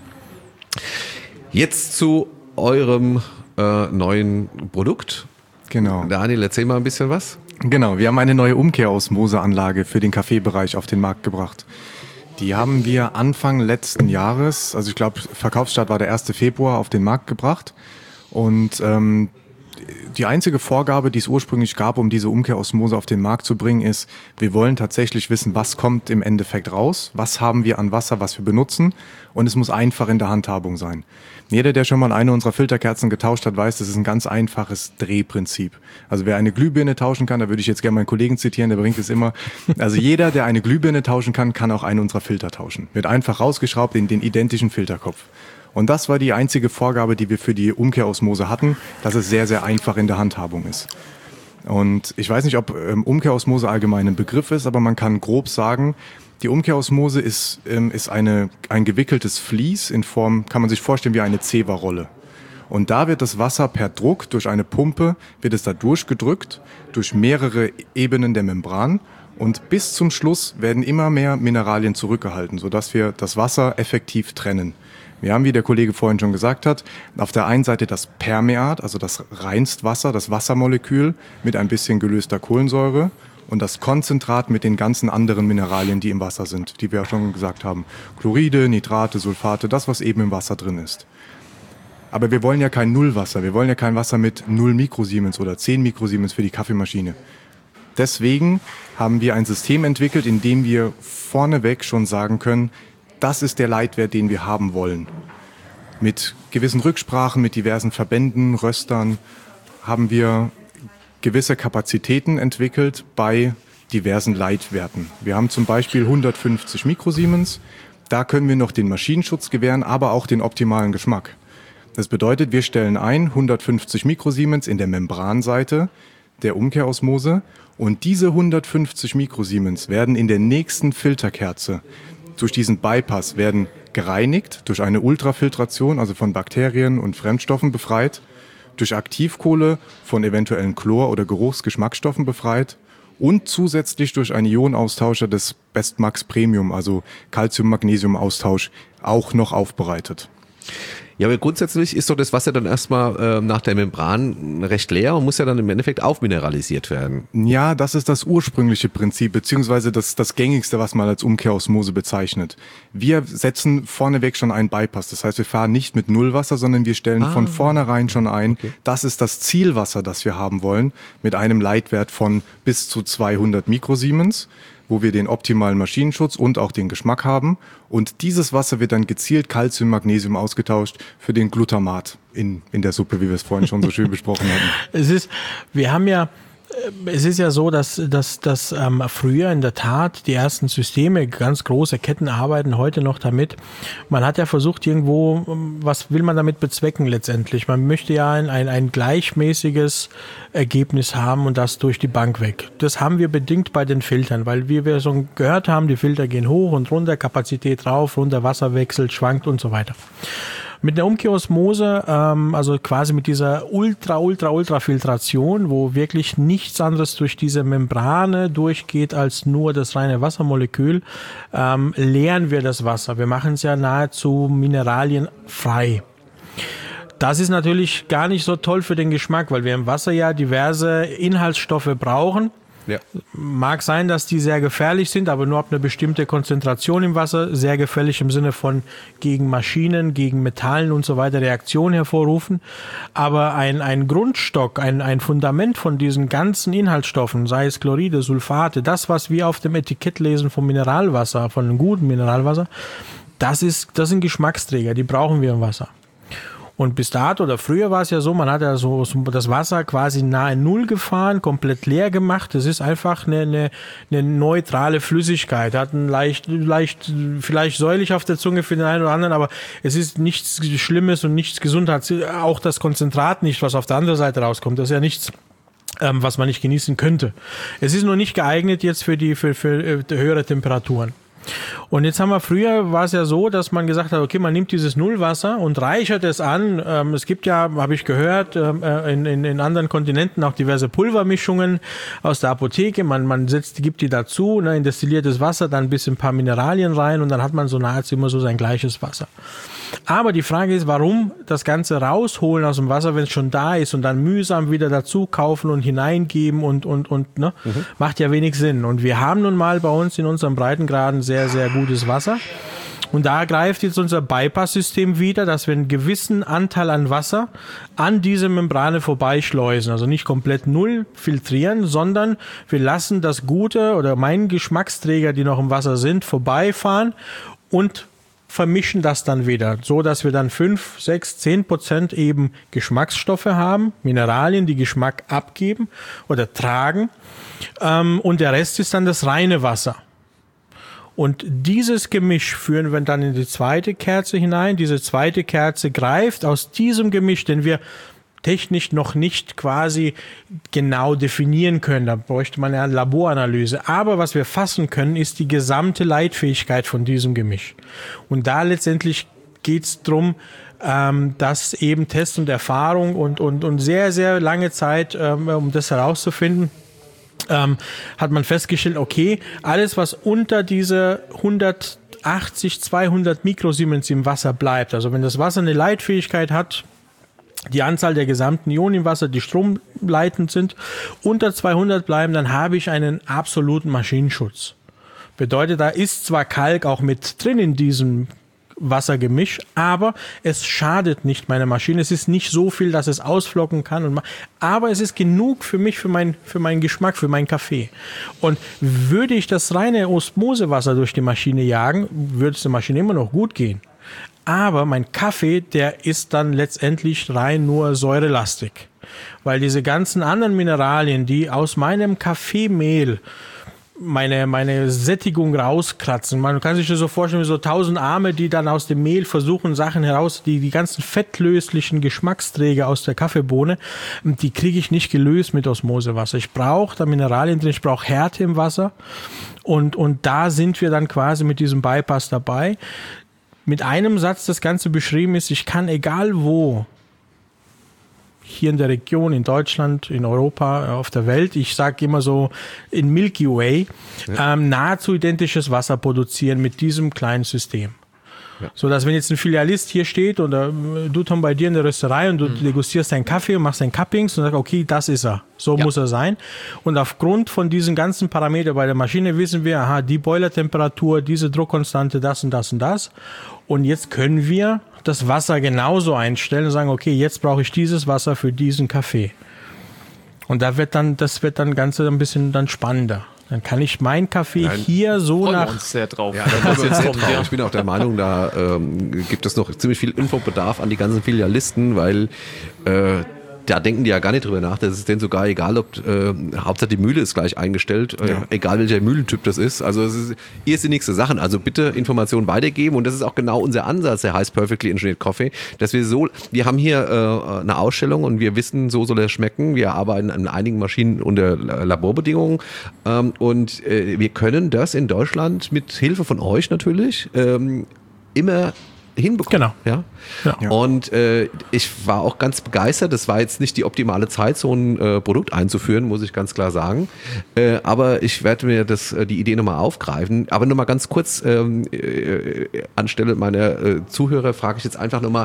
Jetzt zu eurem äh, neuen Produkt. Genau. Daniel, erzähl mal ein bisschen was. Genau, wir haben eine neue Umkehrosmoseanlage für den Kaffeebereich auf den Markt gebracht. Die haben wir Anfang letzten Jahres, also ich glaube Verkaufsstart war der erste Februar, auf den Markt gebracht. Und ähm, die einzige Vorgabe, die es ursprünglich gab, um diese Umkehrosmose auf den Markt zu bringen, ist, wir wollen tatsächlich wissen, was kommt im Endeffekt raus, was haben wir an Wasser, was wir benutzen, und es muss einfach in der Handhabung sein. Jeder, der schon mal eine unserer Filterkerzen getauscht hat, weiß, das ist ein ganz einfaches Drehprinzip. Also wer eine Glühbirne tauschen kann, da würde ich jetzt gerne meinen Kollegen zitieren, der bringt es immer. Also jeder, der eine Glühbirne tauschen kann, kann auch einen unserer Filter tauschen. Wird einfach rausgeschraubt in den identischen Filterkopf. Und das war die einzige Vorgabe, die wir für die Umkehrosmose hatten, dass es sehr, sehr einfach in der Handhabung ist. Und ich weiß nicht, ob ähm, Umkehrosmose allgemein ein Begriff ist, aber man kann grob sagen, die Umkehrosmose ist, ähm, ist eine, ein gewickeltes Vlies in Form, kann man sich vorstellen, wie eine Zewa-Rolle. Und da wird das Wasser per Druck durch eine Pumpe, wird es da durchgedrückt, durch mehrere Ebenen der Membran. Und bis zum Schluss werden immer mehr Mineralien zurückgehalten, sodass wir das Wasser effektiv trennen. Wir haben, wie der Kollege vorhin schon gesagt hat, auf der einen Seite das Permeat, also das Reinstwasser, das Wassermolekül mit ein bisschen gelöster Kohlensäure, und das Konzentrat mit den ganzen anderen Mineralien, die im Wasser sind, die wir ja schon gesagt haben. Chloride, Nitrate, Sulfate, das, was eben im Wasser drin ist. Aber wir wollen ja kein Nullwasser, wir wollen ja kein Wasser mit null Mikrosiemens oder zehn Mikrosiemens für die Kaffeemaschine. Deswegen haben wir ein System entwickelt, in dem wir vorneweg schon sagen können, das ist der Leitwert, den wir haben wollen. Mit gewissen Rücksprachen, mit diversen Verbänden, Röstern haben wir gewisse Kapazitäten entwickelt bei diversen Leitwerten. Wir haben zum Beispiel hundertfünfzig Mikrosiemens. Da können wir noch den Maschinenschutz gewähren, aber auch den optimalen Geschmack. Das bedeutet, wir stellen ein hundertfünfzig Mikrosiemens in der Membranseite der Umkehrosmose und diese hundertfünfzig Mikrosiemens werden in der nächsten Filterkerze durch diesen Bypass werden gereinigt, durch eine Ultrafiltration, also von Bakterien und Fremdstoffen befreit, durch Aktivkohle von eventuellen Chlor- oder Geruchsgeschmacksstoffen befreit und zusätzlich durch einen Ionenaustauscher des Bestmax Premium, also Calcium-Magnesium-Austausch, auch noch aufbereitet. Ja, aber grundsätzlich ist doch das Wasser dann erstmal äh, nach der Membran recht leer und muss ja dann im Endeffekt aufmineralisiert werden. Ja, das ist das ursprüngliche Prinzip, beziehungsweise das, das gängigste, was man als Umkehrosmose bezeichnet. Wir setzen vorneweg schon einen Bypass. Das heißt, wir fahren nicht mit Nullwasser, sondern wir stellen ah, von vornherein schon ein, okay. Das ist das Zielwasser, das wir haben wollen, mit einem Leitwert von bis zu zweihundert Mikrosiemens, wo wir den optimalen Maschinenschutz und auch den Geschmack haben. Und dieses Wasser wird dann gezielt Calcium, Magnesium ausgetauscht für den Glutamat in, in der Suppe, wie wir es vorhin schon so schön besprochen hatten. Es ist, wir haben ja Es ist ja so, dass, dass, dass ähm, früher in der Tat die ersten Systeme, ganz große Ketten arbeiten heute noch damit. Man hat ja versucht irgendwo, was will man damit bezwecken letztendlich? Man möchte ja ein, ein, ein gleichmäßiges Ergebnis haben und das durch die Bank weg. Das haben wir bedingt bei den Filtern, weil wie wir schon gehört haben, die Filter gehen hoch und runter, Kapazität rauf, runter, Wasser wechselt, schwankt und so weiter. Mit der Umkehrosmose, ähm, also quasi mit dieser Ultra, Ultra, Ultra-Filtration, wo wirklich nichts anderes durch diese Membrane durchgeht als nur das reine Wassermolekül, ähm, leeren wir das Wasser. Wir machen es ja nahezu mineralienfrei. Das ist natürlich gar nicht so toll für den Geschmack, weil wir im Wasser ja diverse Inhaltsstoffe brauchen. Ja. Mag sein, dass die sehr gefährlich sind, aber nur ab einer bestimmten Konzentration im Wasser. Sehr gefährlich im Sinne von gegen Maschinen, gegen Metallen und so weiter Reaktionen hervorrufen. Aber ein, ein Grundstock, ein, ein Fundament von diesen ganzen Inhaltsstoffen, sei es Chloride, Sulfate, das, was wir auf dem Etikett lesen vom Mineralwasser, von einem guten Mineralwasser, das ist, das sind Geschmacksträger, die brauchen wir im Wasser. Und bis dato oder früher war es ja so, man hat ja so, so das Wasser quasi nahe Null gefahren, komplett leer gemacht. Das ist einfach eine, eine, eine neutrale Flüssigkeit. Hat ein leicht, leicht, vielleicht säuerlich auf der Zunge für den einen oder anderen, aber es ist nichts Schlimmes und nichts Gesundheits. Auch das Konzentrat nicht, was auf der anderen Seite rauskommt. Das ist ja nichts, ähm, was man nicht genießen könnte. Es ist nur nicht geeignet jetzt für die, für, für, für höhere Temperaturen. Und jetzt haben wir, früher war es ja so, dass man gesagt hat, okay, man nimmt dieses Nullwasser und reichert es an. Ähm, es gibt ja, habe ich gehört, ähm, äh, in, in, in anderen Kontinenten auch diverse Pulvermischungen aus der Apotheke. Man, man setzt, gibt die dazu, ne, in destilliertes Wasser, dann ein bisschen ein paar Mineralien rein und dann hat man so nahezu immer so sein gleiches Wasser. Aber die Frage ist, warum das Ganze rausholen aus dem Wasser, wenn es schon da ist und dann mühsam wieder dazu kaufen und hineingeben und, und, und, ne? Mhm. Macht ja wenig Sinn. Und wir haben nun mal bei uns in unseren Breitengraden sehr, sehr gutes Wasser. Und da greift jetzt unser Bypass-System wieder, dass wir einen gewissen Anteil an Wasser an diese Membrane vorbeischleusen. Also nicht komplett null filtrieren, sondern wir lassen das Gute oder meinen Geschmacksträger, die noch im Wasser sind, vorbeifahren und vermischen das dann wieder, so dass wir dann fünf, sechs, zehn Prozent eben Geschmacksstoffe haben, Mineralien, die Geschmack abgeben oder tragen, ähm, und der Rest ist dann das reine Wasser. Und dieses Gemisch führen wir dann in die zweite Kerze hinein. Diese zweite Kerze greift aus diesem Gemisch, den wir technisch noch nicht quasi genau definieren können. Da bräuchte man ja eine Laboranalyse. Aber was wir fassen können, ist die gesamte Leitfähigkeit von diesem Gemisch. Und da letztendlich geht es darum, ähm, dass eben Test und Erfahrung und, und, und sehr, sehr lange Zeit, ähm, um das herauszufinden, ähm, hat man festgestellt, okay, alles, was unter diese hundertachtzig, zweihundert Mikrosiemens im Wasser bleibt, also wenn das Wasser eine Leitfähigkeit hat, die Anzahl der gesamten Ionen im Wasser, die stromleitend sind, unter zweihundert bleiben, dann habe ich einen absoluten Maschinenschutz. Bedeutet, da ist zwar Kalk auch mit drin in diesem Wassergemisch, aber es schadet nicht meiner Maschine. Es ist nicht so viel, dass es ausflocken kann. Und aber es ist genug für mich, für, mein, für meinen Geschmack, für meinen Kaffee. Und würde ich das reine Osmosewasser durch die Maschine jagen, würde es der Maschine immer noch gut gehen. Aber mein Kaffee, der ist dann letztendlich rein nur säurelastig. Weil diese ganzen anderen Mineralien, die aus meinem Kaffeemehl meine, meine Sättigung rauskratzen. Man kann sich das so vorstellen, wie so tausend Arme, die dann aus dem Mehl versuchen, Sachen heraus, die, die ganzen fettlöslichen Geschmacksträger aus der Kaffeebohne, die kriege ich nicht gelöst mit Osmosewasser. Ich brauche da Mineralien drin, ich brauche Härte im Wasser. Und, und da sind wir dann quasi mit diesem Bypass dabei. Mit einem Satz das Ganze beschrieben ist, ich kann egal wo, hier in der Region, in Deutschland, in Europa, auf der Welt, ich sage immer so in Milky Way, ja. ähm, nahezu identisches Wasser produzieren mit diesem kleinen System. Ja. So dass wenn jetzt ein Filialist hier steht oder du, Tom, bei dir in der Rösterei und du mhm. degustierst deinen Kaffee und machst deinen Cuppings und sagst, okay, das ist er, so ja. muss er sein. Und aufgrund von diesen ganzen Parametern bei der Maschine wissen wir, aha, die Boilertemperatur, diese Druckkonstante, das und das und das. Und jetzt können wir das Wasser genauso einstellen und sagen, okay, jetzt brauche ich dieses Wasser für diesen Kaffee. Und da wird dann, das wird dann Ganze ein bisschen dann spannender. Dann kann ich meinen Kaffee Nein, hier so freuen nach... wir uns sehr drauf. Ja, da wir uns sehr drauf. Ich bin auch der Meinung, da ähm, gibt es noch ziemlich viel Infobedarf an die ganzen Filialisten, weil äh, da denken die ja gar nicht drüber nach. Das ist denen sogar egal, ob äh, Hauptsache die Mühle ist gleich eingestellt, äh, Ja. egal welcher Mühlentyp das ist. Also es ist irrsinnigste Sachen. Also bitte Informationen weitergeben und das ist auch genau unser Ansatz, der heißt Perfectly Engineered Coffee, dass wir so, wir haben hier äh, eine Ausstellung und wir wissen, so soll er schmecken. Wir arbeiten an einigen Maschinen unter Laborbedingungen ähm, und äh, wir können das in Deutschland mit Hilfe von euch natürlich ähm, immer hinbekommen. Genau. Ja? Ja. Ja. Und äh, ich war auch ganz begeistert. Das war jetzt nicht die optimale Zeit, so ein äh, Produkt einzuführen, muss ich ganz klar sagen. Äh, aber ich werde mir das, äh, die Idee nochmal aufgreifen. Aber nochmal ganz kurz ähm, äh, anstelle meiner äh, Zuhörer frage ich jetzt einfach nochmal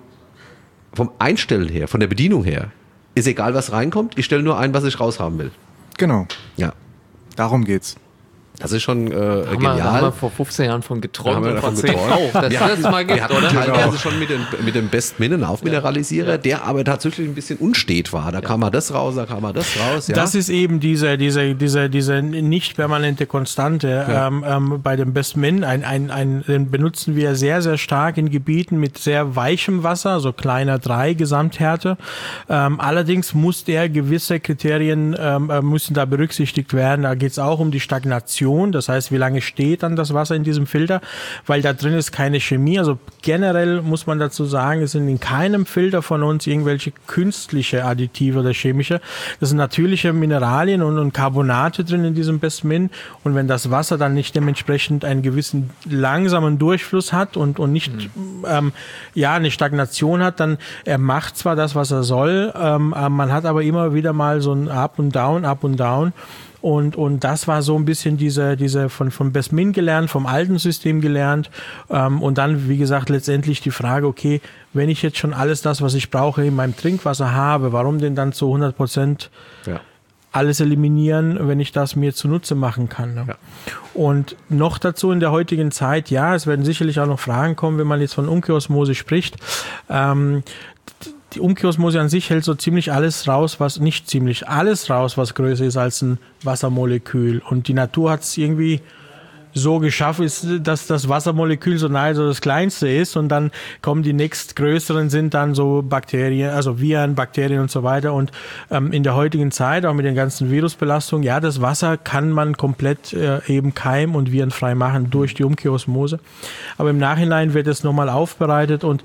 vom Einstellen her, von der Bedienung her, ist egal, was reinkommt. Ich stelle nur ein, was ich raushaben will. Genau, Ja, darum geht's. das ist schon äh, Da haben, wir, da haben genial. wir vor fünfzehn Jahren von Da geträumt haben wir und davon erzählt, geträumt. oh, dass Wir das mal Wir gibt, hatten oder? teilweise schon mit, den, mit dem Best Min einen Aufmineralisierer, der aber tatsächlich ein bisschen unstet war. Da kam mal das raus, da kam mal das raus. Ja. Das ist eben diese, diese, diese, diese nicht permanente Konstante. Ja. Ähm, ähm, bei dem Best Min, ein, ein, ein, den benutzen wir sehr, sehr stark in Gebieten mit sehr weichem Wasser, so kleiner drei Gesamthärte. Ähm, allerdings muss der gewisse Kriterien ähm, äh, müssen da berücksichtigt werden. Da geht es auch um die Stagnation, das heißt, wie lange steht dann das Wasser in diesem Filter, weil da drin ist keine Chemie. Also generell muss man dazu sagen, es sind in keinem Filter von uns irgendwelche künstliche Additive oder chemische. Das sind natürliche Mineralien und, und Carbonate drin in diesem Best Min. Und wenn das Wasser dann nicht dementsprechend einen gewissen langsamen Durchfluss hat und, und nicht mhm. ähm, ja eine Stagnation hat, dann er macht zwar das, was er soll, ähm, man hat aber immer wieder mal so ein Up und Down, Up und Down. Und, und das war so ein bisschen diese, diese von, von Best Min gelernt, vom alten System gelernt. Ähm, und dann, wie gesagt, letztendlich die Frage, okay, wenn ich jetzt schon alles das, was ich brauche, in meinem Trinkwasser habe, warum denn dann zu hundert Prozent ja. alles eliminieren, wenn ich das mir zunutze machen kann. Ne? Ja. Und noch dazu in der heutigen Zeit, ja, es werden sicherlich auch noch Fragen kommen, wenn man jetzt von Umkehrosmose spricht. Ähm, Die Umkehrosmose an sich hält so ziemlich alles raus, was nicht ziemlich alles raus, was größer ist als ein Wassermolekül. Und die Natur hat es irgendwie so geschaffen, ist, dass das Wassermolekül so nahe so das kleinste ist und dann kommen die nächstgrößeren sind dann so Bakterien, also Viren, Bakterien und so weiter. Und ähm, in der heutigen Zeit, auch mit den ganzen Virusbelastungen, ja, das Wasser kann man komplett äh, eben keim- und virenfrei machen durch die Umkehrosmose. Aber im Nachhinein wird es nochmal aufbereitet und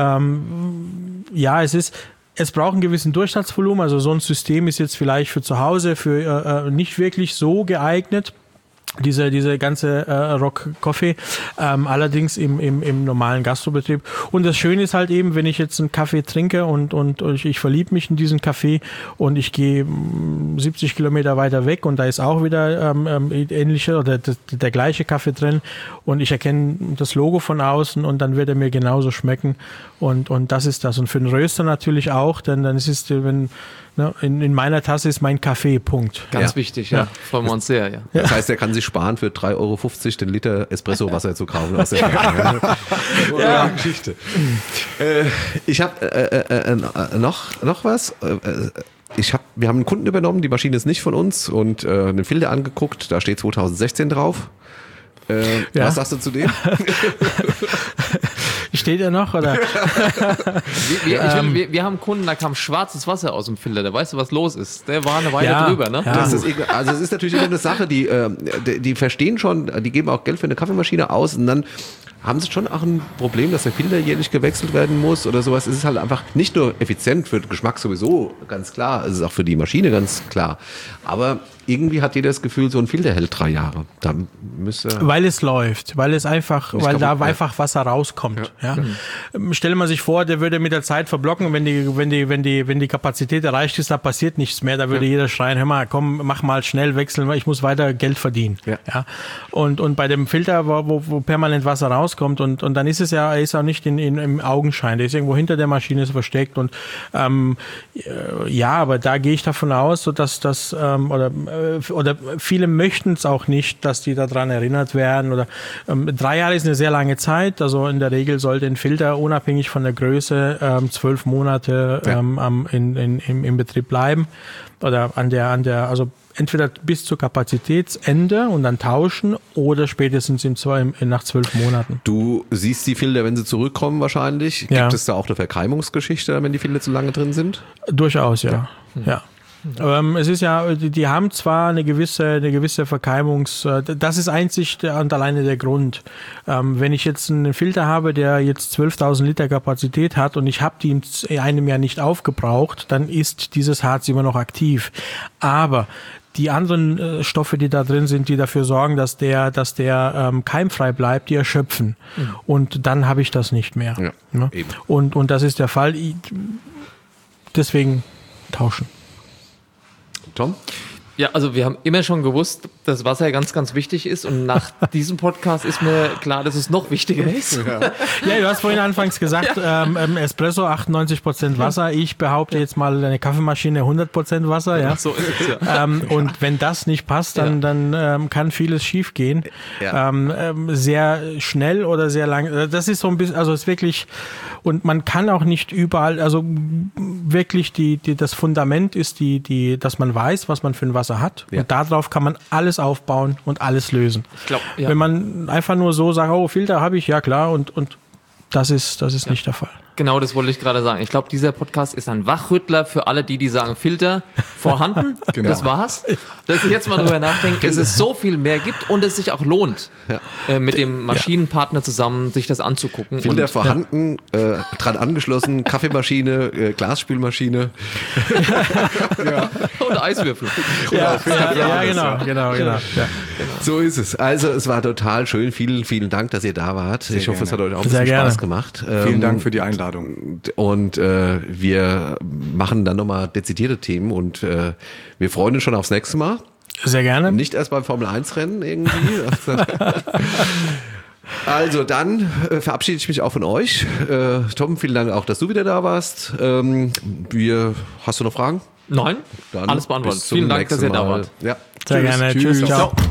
ähm, ja, es ist Es braucht einen gewissen Durchsatzvolumen, also so ein System ist jetzt vielleicht für zu Hause für äh, nicht wirklich so geeignet. Diese, diese ganze äh, Rock Coffee, ähm, allerdings im, im, im normalen Gastrobetrieb. Und das Schöne ist halt eben, wenn ich jetzt einen Kaffee trinke und, und, und ich verliebe mich in diesen Kaffee und ich gehe siebzig Kilometer weiter weg und da ist auch wieder ähm, ähnliche oder der, der gleiche Kaffee drin und ich erkenne das Logo von außen und dann wird er mir genauso schmecken und, und das ist das. Und für den Röster natürlich auch, denn dann ist es, wenn ne, in, in meiner Tasse ist mein Kaffee, Punkt. Ganz Ja. wichtig, ja. Ja. Freuen wir uns sehr, ja. Das heißt, er kann sich sparen, für drei Euro fünfzig den Liter Espresso-Wasser zu kaufen. Aus der ja. Geschichte. Äh, ich habe äh, äh, äh, noch, noch was. Äh, ich hab, wir haben einen Kunden übernommen, die Maschine ist nicht von uns und äh, einen Filter angeguckt, da steht zwanzig sechzehn drauf. Äh, Ja. Was sagst du zu dem? Steht er noch, oder? Wir, wir, ich will, wir, wir haben Kunden, da kam schwarzes Wasser aus dem Filter, da weißt du, was los ist. Der war eine Weile Ja, drüber, ne? ja. Das ist, egal. Also es ist natürlich immer eine Sache, die, äh, die, die verstehen schon, die geben auch Geld für eine Kaffeemaschine aus und dann haben sie schon auch ein Problem, dass der Filter jährlich gewechselt werden muss oder sowas. Es ist halt einfach nicht nur effizient für den Geschmack sowieso, ganz klar, es ist auch für die Maschine ganz klar. Aber irgendwie hat jeder das Gefühl, so ein Filter hält drei Jahre. Da müsste Weil es läuft, weil es einfach, Ich weil glaub, da ja. einfach Wasser rauskommt. Ja. Ja. Stelle man sich vor, der würde mit der Zeit verblocken, wenn die, wenn die, wenn die, wenn die Kapazität erreicht ist, da passiert nichts mehr. Da würde Ja. jeder schreien: Hör mal, komm, mach mal schnell wechseln, weil ich muss weiter Geld verdienen. Ja. Ja. Und, und bei dem Filter, wo, wo, wo permanent Wasser rauskommt und, und dann ist es ja, er ist auch nicht in, in, im Augenschein, der ist irgendwo hinter der Maschine, ist versteckt und ähm, ja, aber da gehe ich davon aus, so dass das ähm, oder äh, oder viele möchten es auch nicht, dass die daran erinnert werden. Oder ähm, drei Jahre ist eine sehr lange Zeit. Also in der Regel sollte ein Filter unabhängig von der Größe ähm, zwölf Monate Ja. ähm, am, in, in, im, im Betrieb bleiben. oder an der, an der, also entweder bis zur Kapazitätsende und dann tauschen oder spätestens im zwei, nach zwölf Monaten. Du siehst die Filter, wenn sie zurückkommen wahrscheinlich. Ja. Gibt es da auch eine Verkeimungsgeschichte, wenn die Filter zu lange drin sind? Durchaus, ja. ja. ja. Ähm, es ist ja, die, die haben zwar eine gewisse, eine gewisse Verkeimungs, äh, das ist einzig der, und alleine der Grund. Ähm, wenn ich jetzt einen Filter habe, der jetzt zwölftausend Liter Kapazität hat und ich habe die in einem Jahr nicht aufgebraucht, dann ist dieses Harz immer noch aktiv. Aber die anderen äh, Stoffe, die da drin sind, die dafür sorgen, dass der, dass der ähm, keimfrei bleibt, die erschöpfen. Mhm. Und dann habe ich das nicht mehr. Ja, ne? eben. Und, und das ist der Fall. Deswegen tauschen. Tom? Ja, also wir haben immer schon gewusst, dass Wasser ganz, ganz wichtig ist und nach diesem Podcast ist mir klar, dass es noch wichtiger ist. Ja, ja du hast vorhin anfangs gesagt, ja. ähm, Espresso achtundneunzig Prozent Wasser, ich behaupte jetzt mal eine Kaffeemaschine hundert Prozent Wasser. Ja. So ist es, ja. Ähm, und wenn das nicht passt, dann, ja. dann ähm, kann vieles schief gehen. Ja. Ähm, ähm, sehr schnell oder sehr lang. Das ist so ein bisschen, also es ist wirklich, und man kann auch nicht überall, also wirklich die, die, das Fundament ist, die, die, dass man weiß, was man für ein Wasser hat. Ja. Und darauf kann man alles aufbauen und alles lösen. Ich glaub, ja. Wenn man einfach nur so sagt, oh, Filter habe ich, ja klar, und, und das ist, das ist ja. nicht der Fall. Genau, das wollte ich gerade sagen. Ich glaube, dieser Podcast ist ein Wachrüttler für alle, die, die sagen, Filter vorhanden, genau. Das war's. Dass ich jetzt mal drüber nachdenke, dass es so viel mehr gibt und es sich auch lohnt, ja. äh, mit dem Maschinenpartner zusammen sich das anzugucken. Filter und, vorhanden, ja. äh, dran angeschlossen, Kaffeemaschine, äh, Glasspülmaschine. ja. Und Eiswürfel. Ja, ja, ja, genau, genau, genau. Ja. So ist es. Also es war total schön. Vielen, vielen Dank, dass ihr da wart. Sehr ich hoffe, gerne. Es hat euch auch ein Sehr bisschen gerne. Spaß gemacht. Vielen ähm, Dank für die Einladung. Und äh, wir machen dann nochmal dezidierte Themen und äh, wir freuen uns schon aufs nächste Mal. Sehr gerne. Nicht erst beim Formel eins Rennen irgendwie. Also dann äh, verabschiede ich mich auch von euch. Äh, Tom, vielen Dank auch, dass du wieder da warst. Ähm, wir, hast du noch Fragen? Nein, dann alles beantwortet. Vielen Dank, dass ihr da wart. Ja. Sehr Tschüss. gerne. Tschüss. Tschüss. Ciao. Ciao.